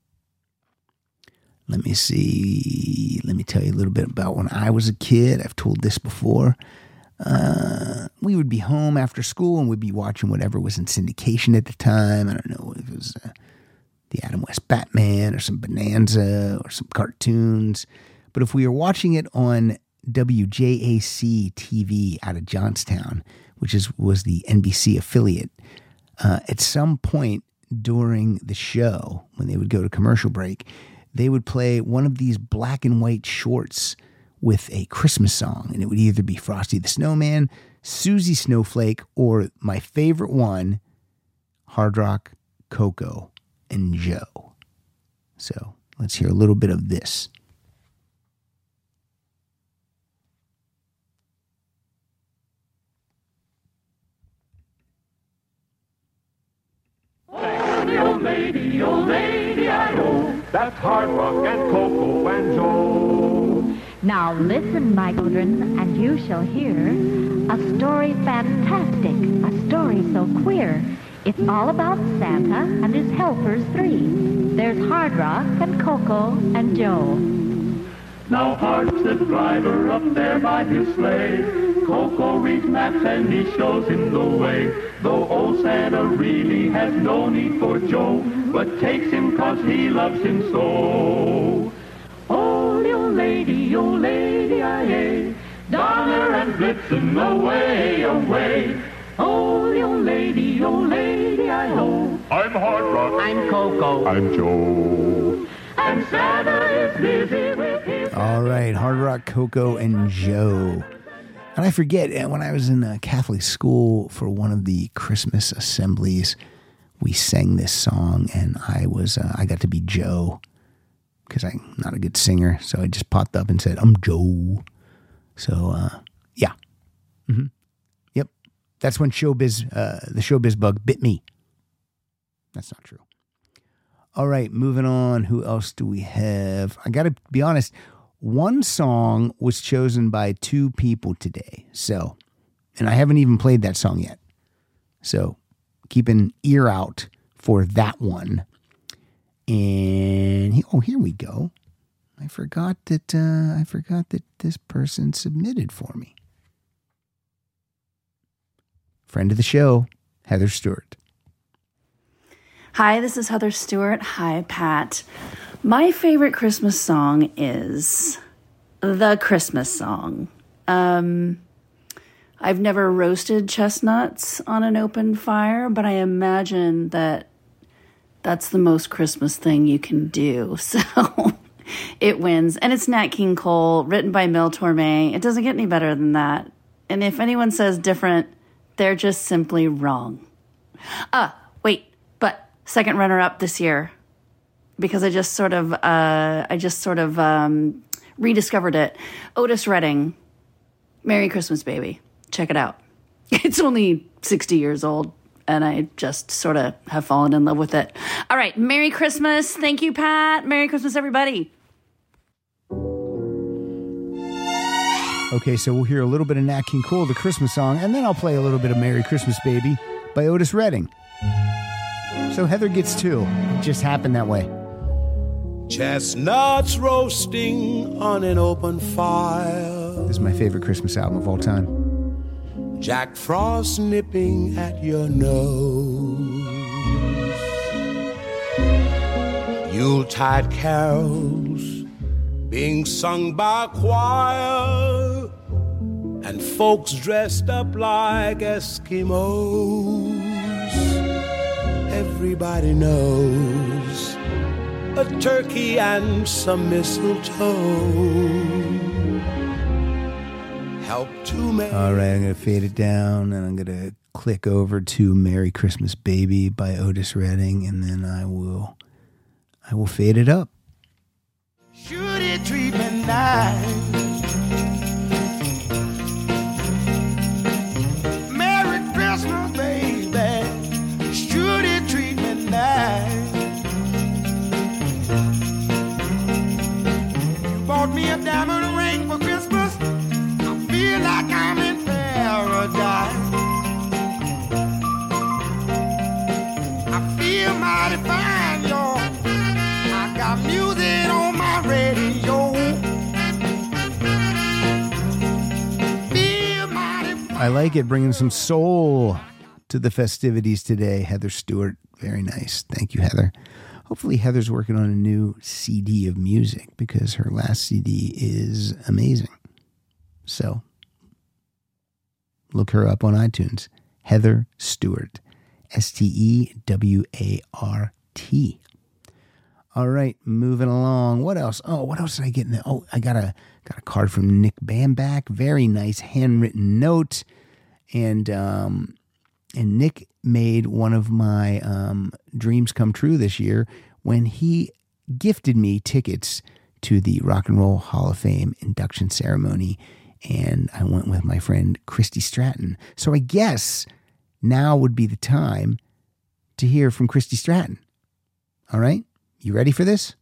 Let me see. Let me tell you a little bit about when I was a kid. I've told this before. We would be home after school and we'd be watching whatever was in syndication at the time. I don't know if it was the Adam West Batman or some Bonanza or some cartoons. But if we were watching it on WJAC TV out of Johnstown, which was the NBC affiliate, at some point during the show, when they would go to commercial break, they would play one of these black and white shorts with a Christmas song. And it would either be Frosty the Snowman, Susie Snowflake, or my favorite one, Hard Rock, Coco, and Joe. So let's hear a little bit of this. Oh lady, I-oh, that's Hard Rock and Coco and Joe. Now listen, my children, and you shall hear a story fantastic, a story so queer. It's all about Santa and his helpers three. There's Hard Rock and Coco and Joe. Now Hart's the driver up there by his sleigh. Coco reads maps and he shows him the way. Though old Santa really has no need for Joe, but takes him 'cause he loves him so. Oh, lady, aye, Donner and Blitzen, away, away. Oh, lady, I-oh. I'm Hard Rock. I'm Coco. I'm Joe. And Santa is busy with his... All right, Hard Rock, Coco, and Joe. And I forget, when I was in a Catholic school for one of the Christmas assemblies, we sang this song, and I got to be Joe, because I'm not a good singer, so I just popped up and said, I'm Joe. So, yeah. Mm-hmm. Yep. That's when the showbiz bug bit me. That's not true. All right, moving on. Who else do we have? I got to be honest. One song was chosen by two people today. So, and I haven't even played that song yet. So, keep an ear out for that one. And here we go. I forgot that this person submitted for me. Friend of the show, Heather Stewart. Hi, this is Heather Stewart. Hi, Pat. My favorite Christmas song is the Christmas song. I've never roasted chestnuts on an open fire, but I imagine that that's the most Christmas thing you can do. So it wins. And it's Nat King Cole, written by Mel Torme. It doesn't get any better than that. And if anyone says different, they're just simply wrong. Wait, but second runner-up this year, because I just sort of rediscovered it. Otis Redding, Merry Christmas, Baby. Check it out. It's only 60 years old, and I just sort of have fallen in love with it. All right, Merry Christmas. Thank you, Pat. Merry Christmas, everybody. Okay, so we'll hear a little bit of Nat King Cole, the Christmas song, and then I'll play a little bit of Merry Christmas, Baby by Otis Redding. So Heather gets 2. It just happened that way. Chestnuts roasting on an open fire. This is my favorite Christmas album of all time. Jack Frost nipping at your nose. Yuletide carols being sung by a choir, and folks dressed up like Eskimos. Everybody knows a turkey and some mistletoe help to make. All right, I'm going to fade it down, and I'm going to click over to Merry Christmas, Baby by Otis Redding, and then I will fade it up. Should it treat me nice? Merry Christmas, baby. Should it treat me nice? You bought me a diamond ring for Christmas. I feel like I'm in paradise. I feel mighty fine, y'all. I got music on my radio. I like it, bringing some soul to the festivities today. Heather Stewart, very nice. Thank you, Heather. Hopefully Heather's working on a new CD of music, because her last CD is amazing. So look her up on iTunes. Heather Stewart, Stewart. All right, moving along. What else? Oh, what else did I get in there? Oh, I got a card from Nick Bamback. Very nice handwritten note. And Nick made one of my dreams come true this year when he gifted me tickets to the Rock and Roll Hall of Fame induction ceremony. And I went with my friend Christy Stratton. So I guess now would be the time to hear from Christy Stratton. All right? You ready for this?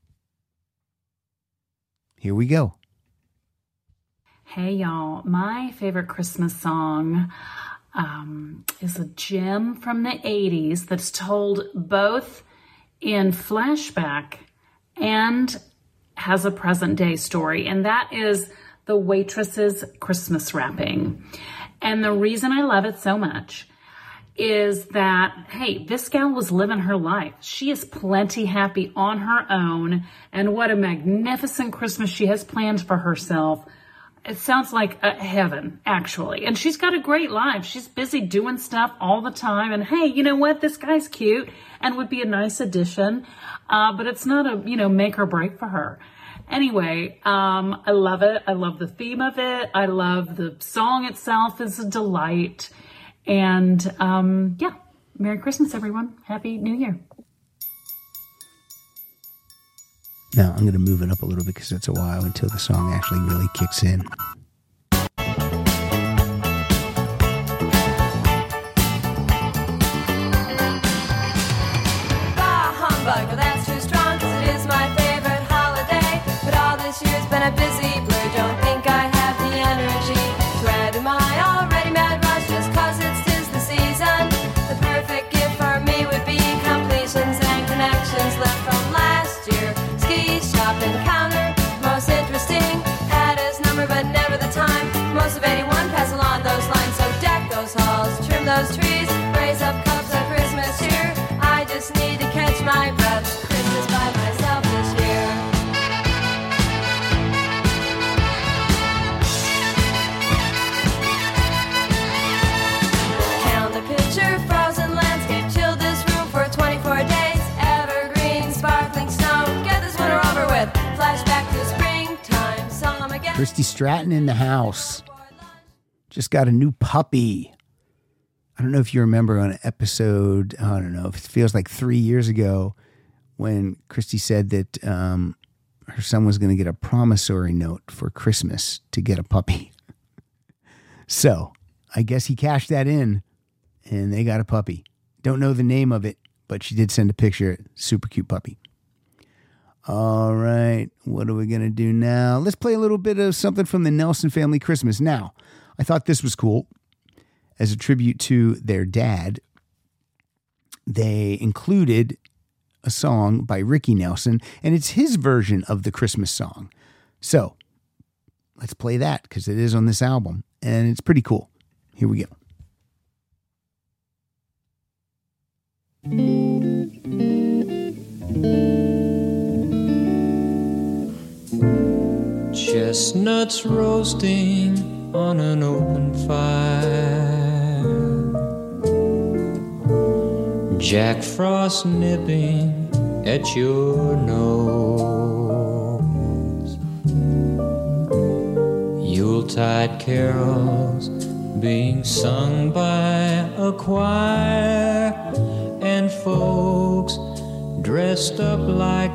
Here we go. Hey, y'all. My favorite Christmas song is a gem from the 80s that's told both in flashback and has a present-day story, and that is The Waitress's Christmas Wrapping. And the reason I love it so much is that, hey, this gal was living her life. She is plenty happy on her own, and what a magnificent Christmas she has planned for herself. It sounds like heaven, actually. And she's got a great life. She's busy doing stuff all the time. And hey, you know what? This guy's cute and would be a nice addition. But it's not a, make or break for her. Anyway, I love it. I love the theme of it. I love the song itself is a delight. And yeah, Merry Christmas, everyone. Happy New Year. Now, I'm going to move it up a little bit because it's a while until the song actually really kicks in. Bah, humbug, well, that's too strong, 'cause it is my favorite holiday. But all this year's been a busy blur. Don't think I have the energy to add to my already mad rush just 'cause it's 'tis the season. The perfect gift for me would be completions and connections left from last year. Ski shop encounter, most interesting, had his number but never come again. Christy Stratton in the house. Just got a new puppy. I don't know if you remember on an episode, I don't know, if it feels like 3 years ago when Christy said that her son was going to get a promissory note for Christmas to get a puppy. So I guess he cashed that in and they got a puppy. Don't know the name of it, but she did send a picture. Super cute puppy. All right, what are we going to do now? Let's play a little bit of something from the Nelson Family Christmas. Now, I thought this was cool. As a tribute to their dad, they included a song by Ricky Nelson, and it's his version of the Christmas song. So let's play that because it is on this album, and it's pretty cool. Here we go. Chestnuts roasting on an open fire, Jack Frost nipping at your nose, Yuletide carols being sung by a choir, and folks dressed up like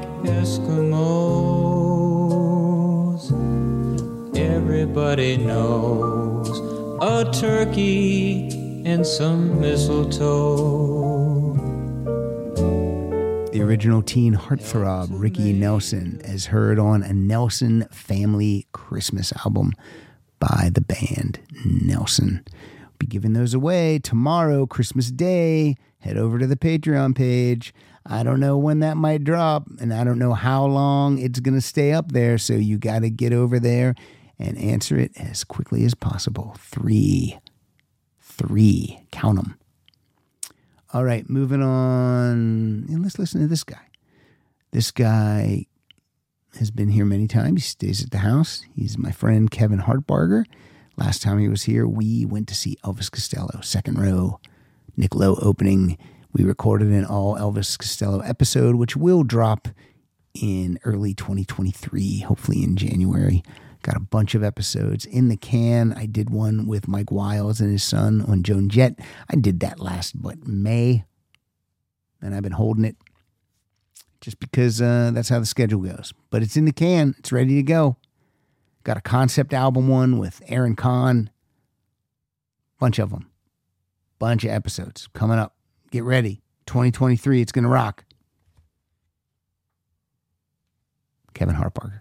Eskimos. Everybody knows a turkey and some mistletoe. The original teen heartthrob, Ricky Nelson, as heard on a Nelson Family Christmas album by the band Nelson. Be giving those away tomorrow, Christmas Day. Head over to the Patreon page. I don't know when that might drop, and I don't know how long it's going to stay up there, so you got to get over there and answer it as quickly as possible. Three. Count them. All right, moving on. And let's listen to this guy. This guy has been here many times. He stays at the house. He's my friend Kevin Hartbarger. Last time he was here, we went to see Elvis Costello, second row, Nick Lowe opening. We recorded an all Elvis Costello episode, which will drop in early 2023, hopefully in January. Got a bunch of episodes in the can. I did one with Mike Wiles and his son on Joan Jett. I did that last, May? And I've been holding it just because that's how the schedule goes. But it's in the can. It's ready to go. Got a concept album one with Aaron Kahn. Bunch of them. Bunch of episodes coming up. Get ready. 2023, it's going to rock. Kevin Hartbarger.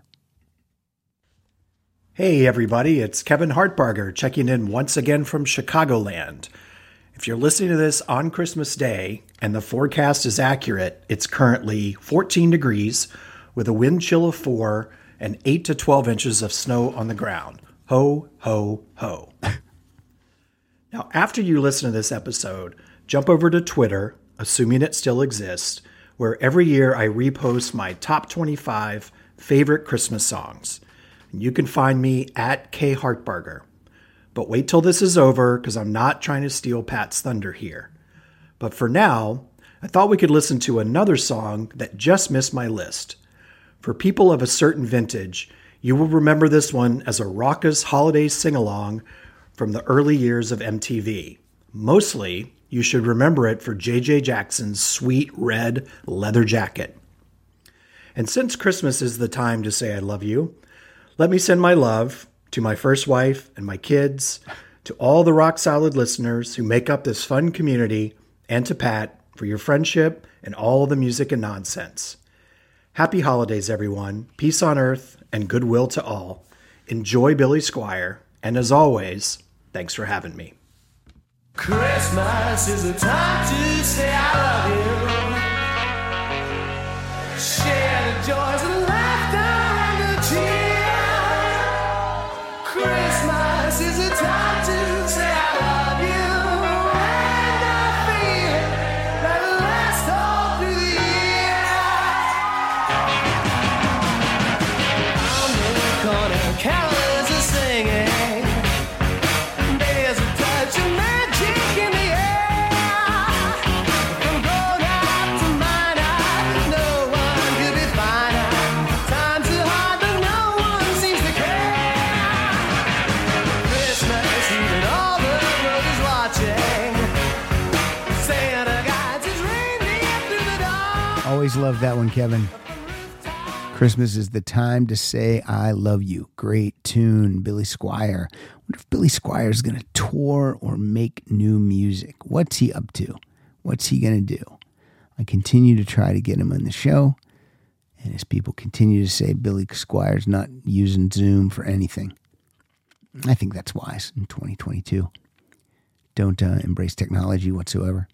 Hey everybody, it's Kevin Hartbarger checking in once again from Chicagoland. If you're listening to this on Christmas Day and the forecast is accurate, it's currently 14 degrees with a wind chill of 4 and 8 to 12 inches of snow on the ground. Ho, ho, ho. Now, after you listen to this episode, jump over to Twitter, assuming it still exists, where every year I repost my top 25 favorite Christmas songs. You can find me at K Hartbarger. But wait till this is over because I'm not trying to steal Pat's thunder here. But for now, I thought we could listen to another song that just missed my list. For people of a certain vintage, you will remember this one as a raucous holiday sing-along from the early years of MTV. Mostly, you should remember it for J.J. Jackson's sweet red leather jacket. And since Christmas is the time to say I love you, let me send my love to my first wife and my kids, to all the Rock Solid listeners who make up this fun community, and to Pat for your friendship and all the music and nonsense. Happy holidays, everyone. Peace on earth and goodwill to all. Enjoy Billy Squier. And as always, thanks for having me. Christmas is a time to say I love you. Share the joys and laughter and the tears. Christmas is a time to say I love you, and I feel that it'll last all through the year. On the corner, carolers are singing. There's a touch of magic in the air. From grown up to minor, no one could be finer. Times are hard, but no one seems to care. always love that one, Kevin. Christmas is the time to say I love you. Great tune, Billy Squier. I wonder if Billy Squier is going to tour or make new music. What's he up to? What's he going to do? I continue to try to get him on the show. And as people continue to say Billy Squier's not using Zoom for anything, I think that's wise in 2022. Don't embrace technology whatsoever.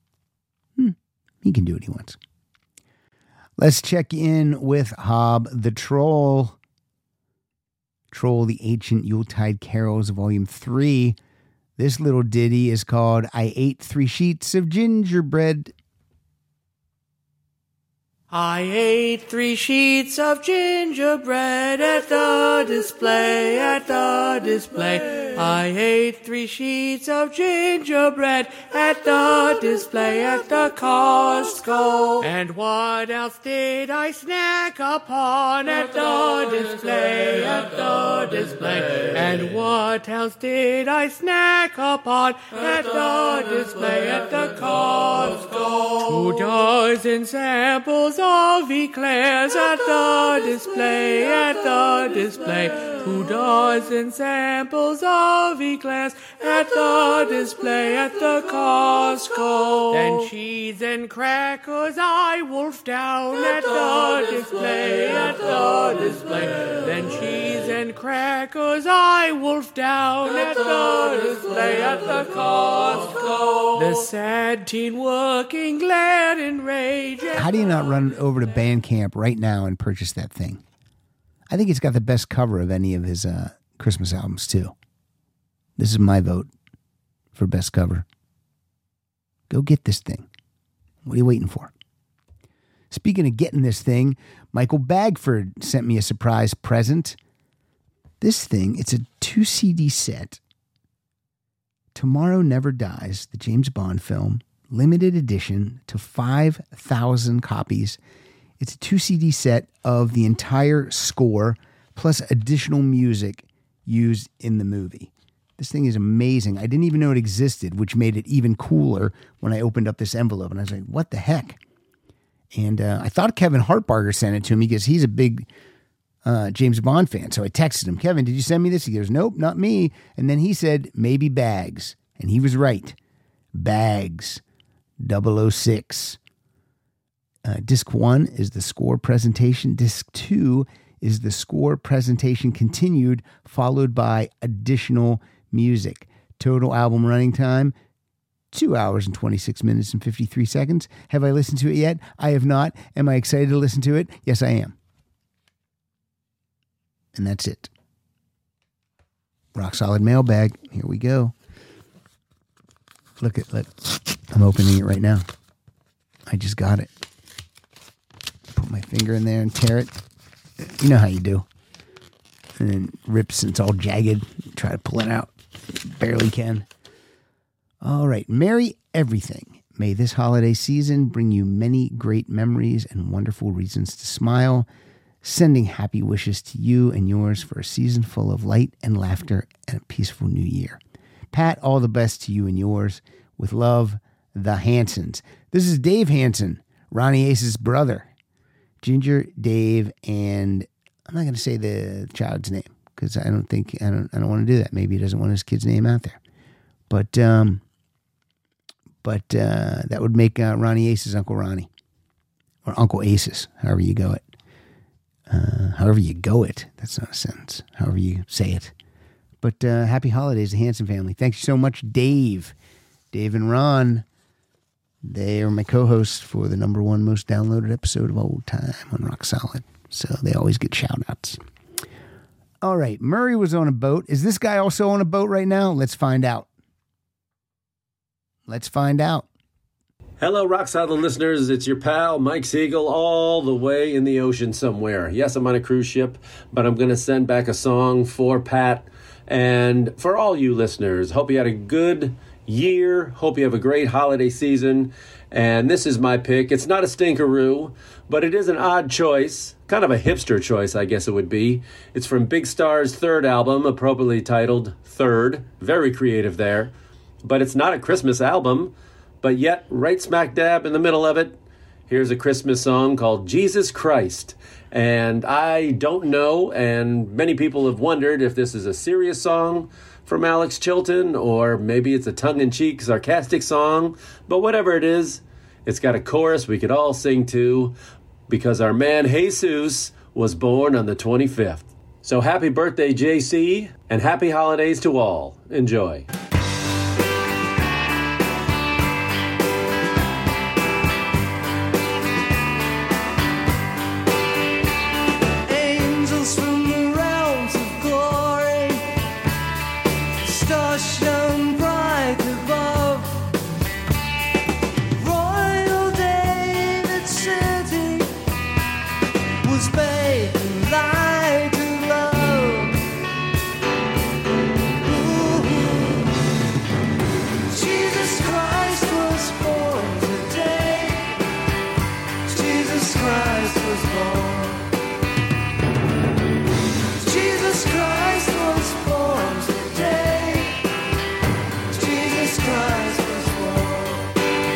He can do what he wants. Let's check in with Hob the Troll. Troll, the Ancient Yuletide Carols, Volume 3. This little ditty is called I Ate 3 Sheets of Gingerbread. I ate 3 sheets of gingerbread at the display, I ate 3 sheets of gingerbread at the display at the Costco. And what else did I snack upon at the display, And what else did I snack upon at the display at the Costco? 2 dozen samples of eclairs at the display, 2 dozen samples of eclairs at the display at the Costco. Then cheese and crackers I wolfed down at the display, Then cheese and crackers I wolfed down at the display at the Costco. The sad teen working glad in rage. How do you not run over to Bandcamp right now and purchase that thing? I think it's got the best cover of any of his Christmas albums, too. This is my vote for best cover. Go get this thing. What are you waiting for? Speaking of getting this thing, Michael Bagford sent me a surprise present. This thing, it's a 2 CD set. Tomorrow Never Dies, the James Bond film, limited edition to 5,000 copies. It's a 2 CD set of the entire score plus additional music used in the movie. This thing is amazing. I didn't even know it existed, which made it even cooler when I opened up this envelope. And I was like, what the heck? And I thought Kevin Hartbarger sent it to me because he's a big James Bond fan. So I texted him, Kevin, did you send me this? He goes, nope, not me. And then he said, maybe Bags. And he was right. Bags. 006. Disc 1 is the score presentation. Disc 2 is the score presentation continued, followed by additional music. Total album running time, 2 hours and 26 minutes and 53 seconds. Have I listened to it yet? I have not. Am I excited to listen to it? Yes, I am. And that's it. Rock Solid mailbag. Here we go. Look. I'm opening it right now. I just got it. Put my finger in there and tear it. You know how you do. And then rips and it's all jagged. Try to pull it out. Barely can. All right. Merry everything. May this holiday season bring you many great memories and wonderful reasons to smile. Sending happy wishes to you and yours for a season full of light and laughter and a peaceful new year. Pat, all the best to you and yours. With love, the Hansons. This is Dave Hanson, Ronnie Ace's brother. Ginger, Dave, and I'm not going to say the child's name because I don't want to do that. Maybe he doesn't want his kid's name out there. But that would make Ronnie Ace's Uncle Ronnie. Or Uncle Ace's, however you go it. That's not a sentence. However you say it. But happy holidays, the Hanson family. Thanks so much, Dave. Dave and Ron. They are my co-hosts for the #1 most downloaded episode of all time on Rock Solid. So they always get shout-outs. All right, Murray was on a boat. Is this guy also on a boat right now? Let's find out. Hello, Rock Solid listeners. It's your pal, Mike Siegel, all the way in the ocean somewhere. Yes, I'm on a cruise ship, but I'm going to send back a song for Pat and for all you listeners. Hope you had a good year. Hope you have a great holiday season. And this is my pick. It's not a stinkeroo, but it is an odd choice. Kind of a hipster choice, I guess it would be. It's from Big Star's third album, appropriately titled Third. Very creative there. But it's not a Christmas album. But yet, right smack dab in the middle of it, Here's a Christmas song called Jesus Christ. And I don't know, and many people have wondered if this is a serious song from Alex Chilton, or maybe it's a tongue-in-cheek, sarcastic song. But whatever it is, it's got a chorus we could all sing to, because our man Jesus was born on the 25th. So happy birthday, JC, and happy holidays to all. Enjoy. Angels from the realms of glory, stars shone bright above. Royal David's city was bathed in light of love. Ooh. Jesus Christ was born today. Jesus Christ was born. Jesus Christ was born today. Jesus Christ was born.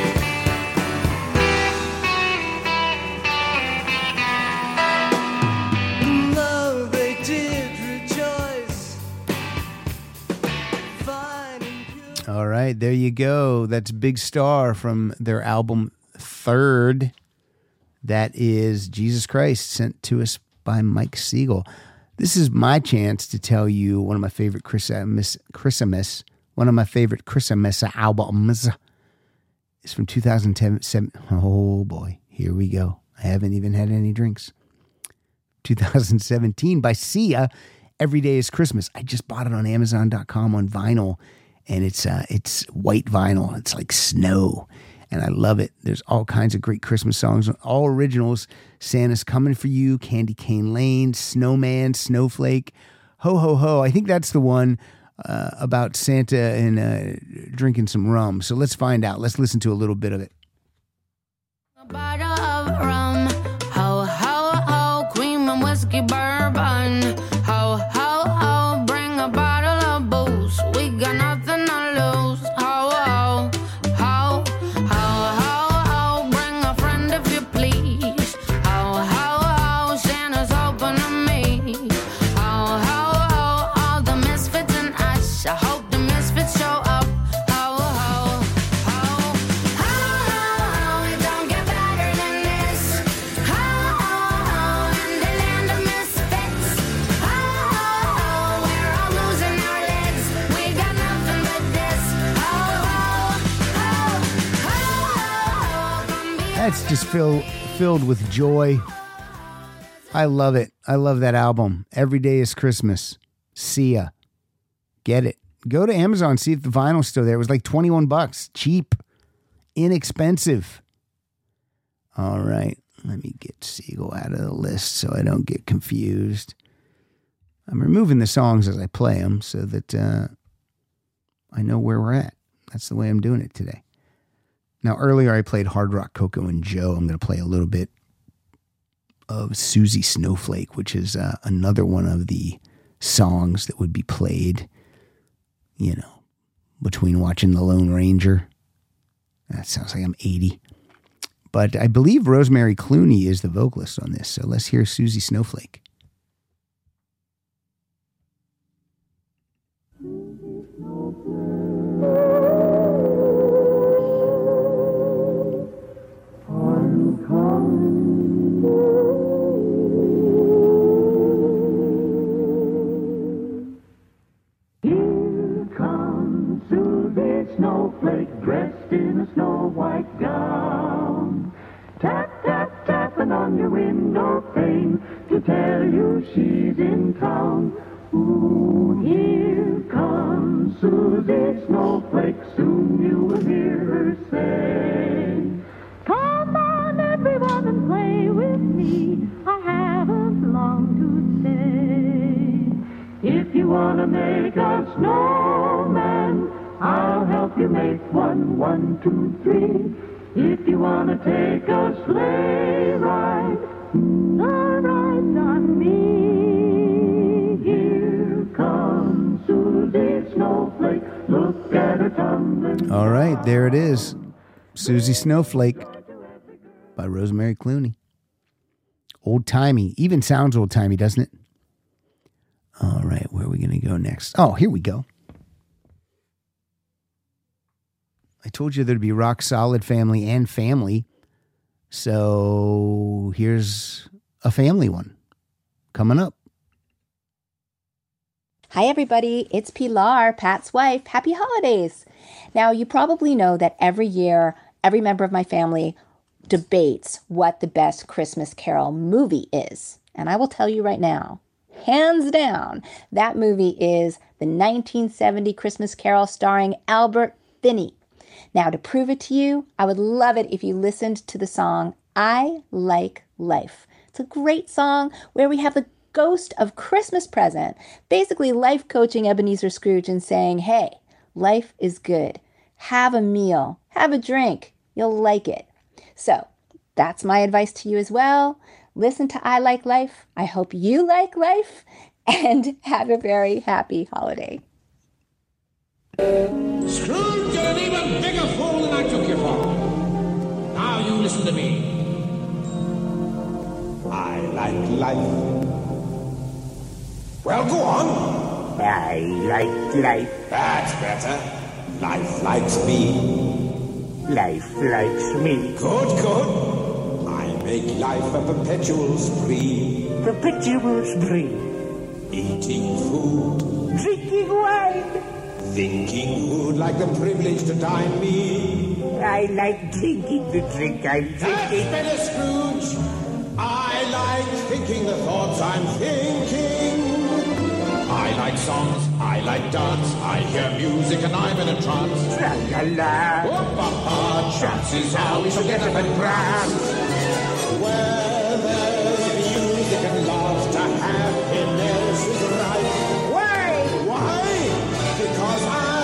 In love they did rejoice. Fine and pure. All right, there you go. That's Big Star from their album Third. That is Jesus Christ, sent to us by Mike Siegel. This is my chance to tell you one of my favorite Christmas albums is from 2010. Oh boy, here we go. I haven't even had any drinks. 2017 by Sia, Every Day is Christmas. I just bought it on Amazon.com on vinyl, and it's white vinyl. It's like snow, and I love it. There's all kinds of great Christmas songs, all originals. Santa's Coming for You, Candy Cane Lane, Snowman, Snowflake, Ho Ho Ho. I think that's the one about Santa and drinking some rum. So let's find out. Let's listen to a little bit of it. A bottle of rum, ho, ho, ho, cream and whiskey bourbon, ho, ho, ho, bring a bottle of booze, we got nothing to lose, ho, ho, ho, ho, ho, ho, bring a friend if you please, ho, ho, ho, Santa's hoping to me, ho, ho, ho, all the misfits and us, I hope the misfits show up, ho, ho, ho, ho, it don't get better than this, ho, ho, in the land of misfits, ho, ho, we're all losing our lids, we got nothing but this, ho, ho, come be That's just filled with joy. I love it. I love that album. Every Day is Christmas. Sia. Get it. Go to Amazon, see if the vinyl's still there. It was like $21. Cheap. Inexpensive. All right. Let me get Siegel out of the list so I don't get confused. I'm removing the songs as I play them so that I know where we're at. That's the way I'm doing it today. Now, earlier I played Hard Rock Coco and Joe. I'm going to play a little bit of Susie Snowflake, which is another one of the songs that would be played, you know, between watching The Lone Ranger. That sounds like I'm 80. But I believe Rosemary Clooney is the vocalist on this. So let's hear Susie Snowflake. Here comes Susie Snowflake, dressed in a snow white gown. Tap, tap, tapping on your window pane to tell you she's in town. Ooh, here comes Susie Snowflake, soon you will hear her say, Come on, everyone, and play with me. I haven't long to stay. if you want to make a snowman, I'll help you make one. 1, 2, 3. If you want to take a sleigh ride, the ride's on me. Here comes Susie Snowflake. Look at her tumbling. All right, there it is. Susie Snowflake. by Rosemary Clooney. Old-timey. Even sounds old-timey, doesn't it? All right, where are we going to go next? Oh, here we go. I told you there'd be rock solid family and family. So here's a family one coming up. Hi, everybody. It's Pilar, Pat's wife. Happy holidays. Now, you probably know that every year, every member of my family debates what the best Christmas Carol movie is. And I will tell you right now, hands down, that movie is the 1970 Christmas Carol starring Albert Finney. Now, to prove it to you, I would love it if you listened to the song, I Like Life. It's a great song where we have the ghost of Christmas Present, basically life coaching Ebenezer Scrooge and saying, hey, life is good. Have a meal, have a drink. You'll like it. So that's my advice to you as well. Listen to I Like Life. I hope you like life and have a very happy holiday. Scrooge, you're an even bigger fool than I took you for. Now you listen to me. I like life. Well, go on. I like life. That's better. Life likes me. Life likes me. Good, good. I make life a perpetual spree. Perpetual spree. Eating food. Drinking wine. Thinking who'd like the privilege to dine me? I like drinking the drink I'm drinking. That's better, Scrooge. I like thinking the thoughts I'm thinking. I like songs, I like dance, I hear music and I'm in a trance. Tra-la-la. Whoop-a-ha, chances are we shall get up and prance. Where there's music and laughter, happiness is right. Why? Why? Because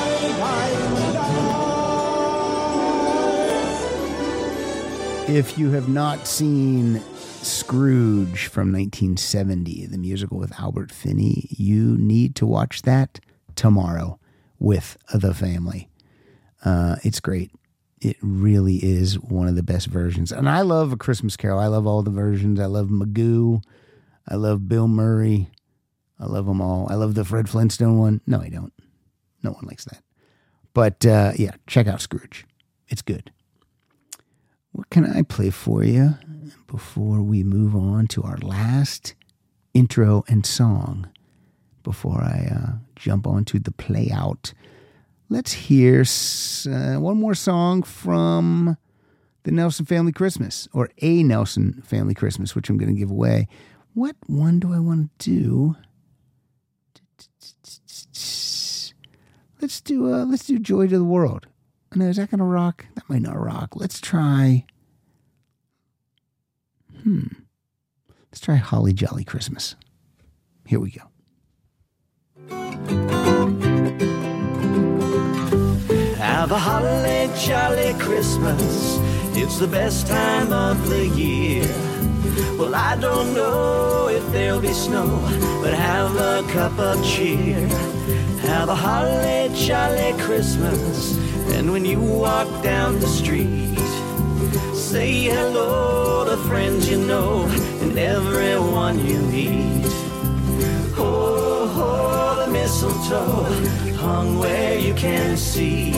I like life. If you have not seen Scrooge from 1970, the musical with Albert Finney, you need to watch that tomorrow with the family. It's great. It really is one of the best versions. And I love A Christmas Carol. I love all the versions. I love Magoo. I love Bill Murray. I love them all. I love the Fred Flintstone one. No, I don't. No one likes that. But yeah, check out Scrooge. It's good. What can I play for you before we move on to our last intro and song? Before I jump onto the play out, let's hear one more song from the Nelson Family Christmas, or A Nelson Family Christmas, which I'm going to give away. What one do I want to do? Let's do Joy to the World. No, is that going to rock? That might not rock. Let's try Holly Jolly Christmas. Here we go. Have a holly jolly Christmas. It's the best time of the year. Well, I don't know if there'll be snow, but have a cup of cheer. Have a holly jolly Christmas. And when you walk down the street, say hello to friends you know and everyone you meet. Ho, ho, the mistletoe hung where you can see.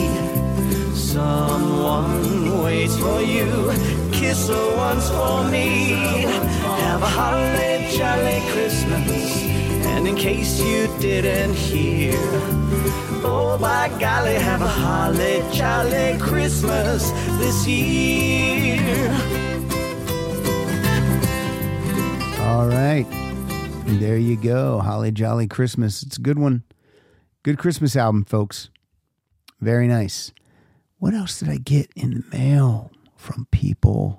Someone waits for you, kiss her once for me. Have a holly jolly Christmas. And in case you didn't hear, oh by golly, have a holly jolly Christmas this year. All right. There you go. Holly Jolly Christmas. It's a good one. Good Christmas album, folks. Very nice. What else did I get in the mail from people?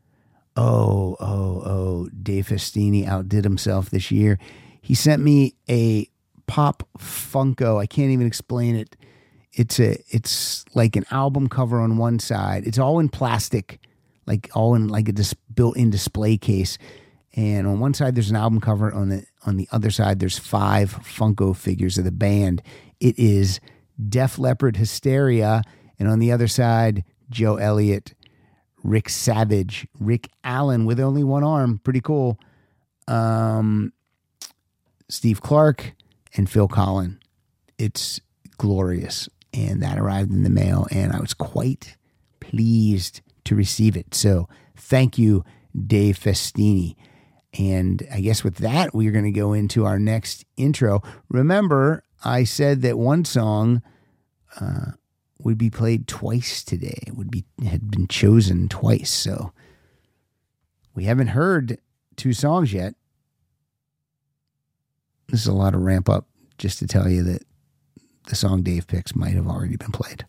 Oh, Dave Festini outdid himself this year. He sent me a Pop Funko. I can't even explain it. It's like an album cover on one side. It's all in plastic, like all in like a built-in display case. And on one side there's an album cover. On the other side there's 5 Funko figures of the band. It is Def Leppard Hysteria, and on the other side Joe Elliott Rick Savage, Rick Allen with only one arm. Pretty cool. Steve Clark and Phil Collin. It's glorious. And that arrived in the mail, and I was quite pleased to receive it. So thank you, Dave Festini. And I guess with that, we're going to go into our next intro. Remember, I said that one song would be played twice today. Had been chosen twice. So we haven't heard two songs yet. This is a lot of ramp up just to tell you that the song Dave picks might have already been played.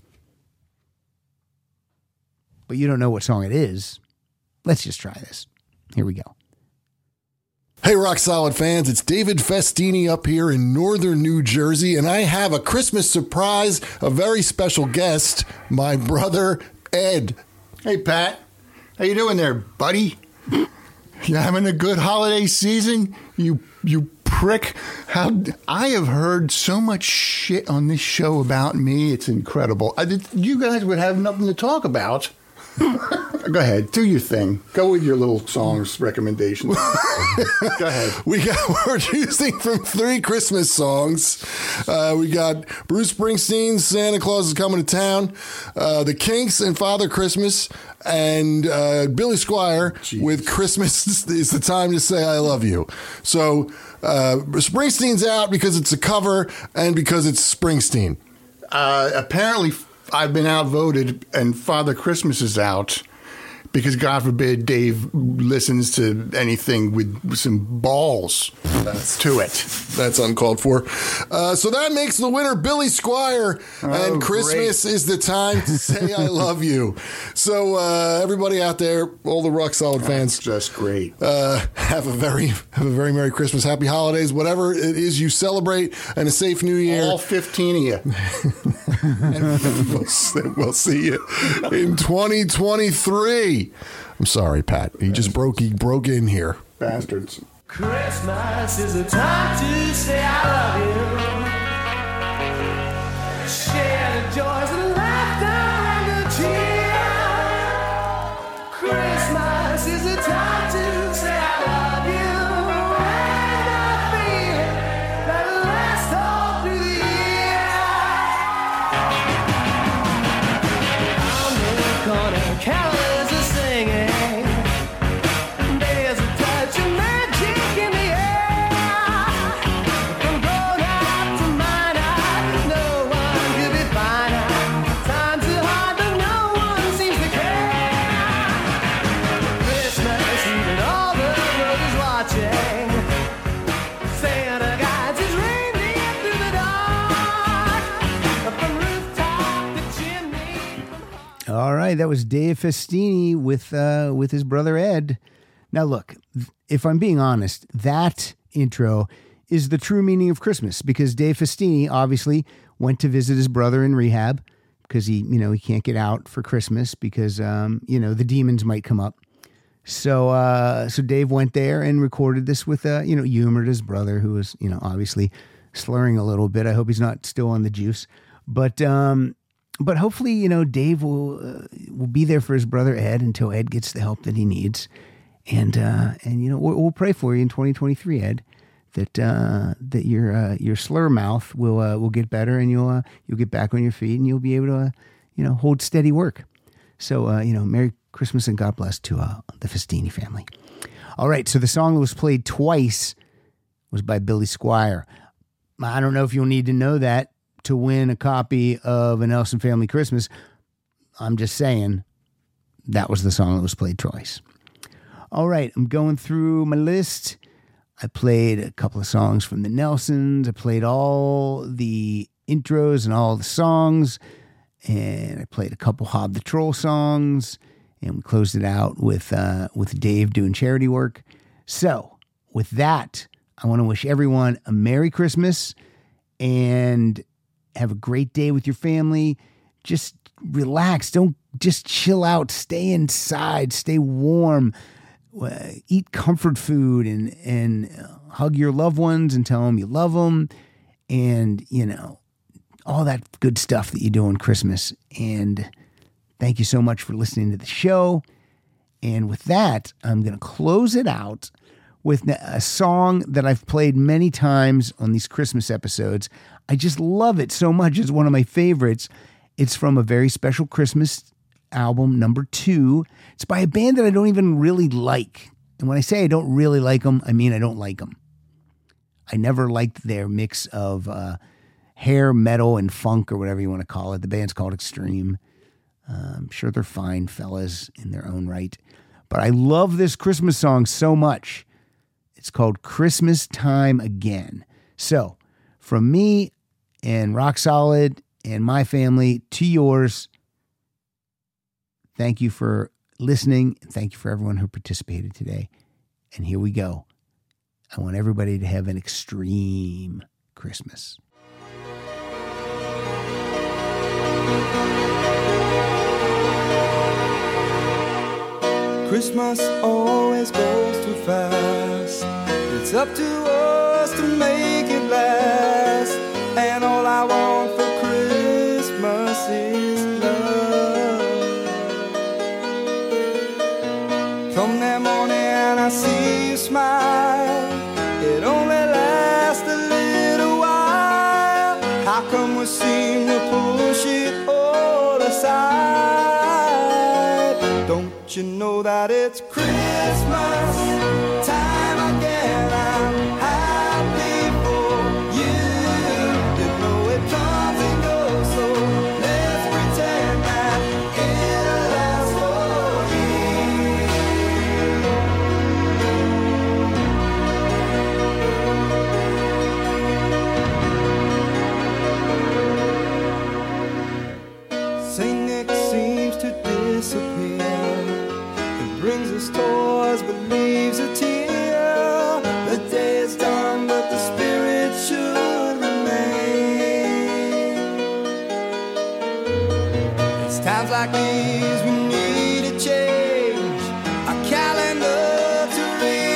But you don't know what song it is. Let's just try this. Here we go. Hey, Rock Solid fans, it's David Festini up here in northern New Jersey, and I have a Christmas surprise, a very special guest, my brother, Ed. Hey, Pat. How you doing there, buddy? You having a good holiday season? You prick. I have heard so much shit on this show about me. It's incredible. You guys would have nothing to talk about. Go ahead, do your thing. Go with your little songs recommendations. Go ahead. We're choosing from 3 Christmas songs. We got Bruce Springsteen's "Santa Claus is Coming to Town," the Kinks and "Father Christmas," and Billy Squier with "Christmas is the Time to Say I Love You." So Springsteen's out because it's a cover and because it's Springsteen. Apparently, I've been outvoted, and Father Christmas is out because, God forbid, Dave listens to anything with some balls to it. That's uncalled for. So that makes the winner Billy Squier, and Christmas is the Time to Say I Love You. So everybody out there, all the Rock Solid fans, just great. Have a very Merry Christmas, Happy Holidays, whatever it is you celebrate, and a safe New Year. All 15 of you. And we'll see you in 2023. I'm sorry, Pat. He broke in here. Bastards. Christmas is a time to say I love you. Share the joys and laughter and the cheer. Christmas is a time to say I love you. And a feeling that lasts all through the year. On the corner, carolers are singing. There's a touch of magic in the air. From grown up to minor, no one could be finer. Times are hard, but no one seems to care. Christmas Eve and all the world is watching. Santa guides his reindeer through the dark. From rooftop to chimney. All right, that was Dave Festini with his brother Ed. Now, look, if I'm being honest, that intro is the true meaning of Christmas, because Dave Festini obviously went to visit his brother in rehab because he can't get out for Christmas because the demons might come up. So Dave went there and recorded this with humored his brother, who was obviously slurring a little bit. I hope he's not still on the juice, but hopefully Dave will be there for his brother Ed until Ed gets the help that he needs. And we'll pray for you in 2023, Ed, that your slur mouth will get better and you'll get back on your feet and you'll be able to hold steady work. So Merry Christmas and God bless to the Festini family. All right, so the song that was played twice was by Billy Squier. I don't know if you'll need to know that to win a copy of An Elson Family Christmas. I'm just saying that was the song that was played twice. All right, I'm going through my list. I played a couple of songs from the Nelsons. I played all the intros and all the songs. And I played a couple Hob the Troll songs. And we closed it out with Dave doing charity work. So with that, I want to wish everyone a Merry Christmas and have a great day with your family. Just relax. Don't just chill out. Stay inside. Stay warm. Eat comfort food and hug your loved ones and tell them you love them, and all that good stuff that you do on Christmas. And thank you so much for listening to the show. And with that, I'm going to close it out with a song that I've played many times on these Christmas episodes. I just love it so much. It's one of my favorites. It's from a very special Christmas album, number 2. It's by a band that I don't even really like. And when I say I don't really like them, I mean I don't like them. I never liked their mix of hair, metal, and funk, or whatever you want to call it. The band's called Extreme. I'm sure they're fine fellas in their own right. But I love this Christmas song so much. It's called Christmas Time Again. So, from me and Rock Solid and my family to yours, thank you for listening, and thank you for everyone who participated today. And here we go. I want everybody to have an extreme Christmas. Christmas always goes too fast. It's up to us to make it last. And all I want for Christmas is love. Come that morning and I see you smile. It only lasts a little while. How come we seem to push it all aside? Don't you know that it's Christmas time again? I'm happy for you. You know it comes and goes, so let's pretend that it'll last for you. Saint Nick seems to disappear. Brings us toys but leaves a tear. The day is done but the spirit should remain. It's times like these we need a change. A calendar to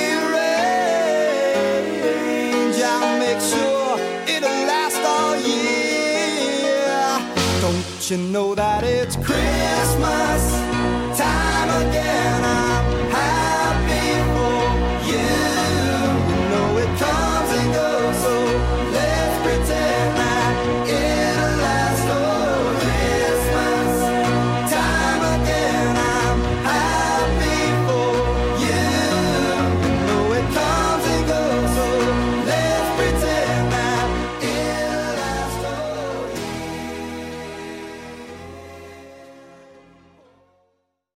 rearrange. I'll make sure it'll last all year. Don't you know that it's Christmas time again? I'm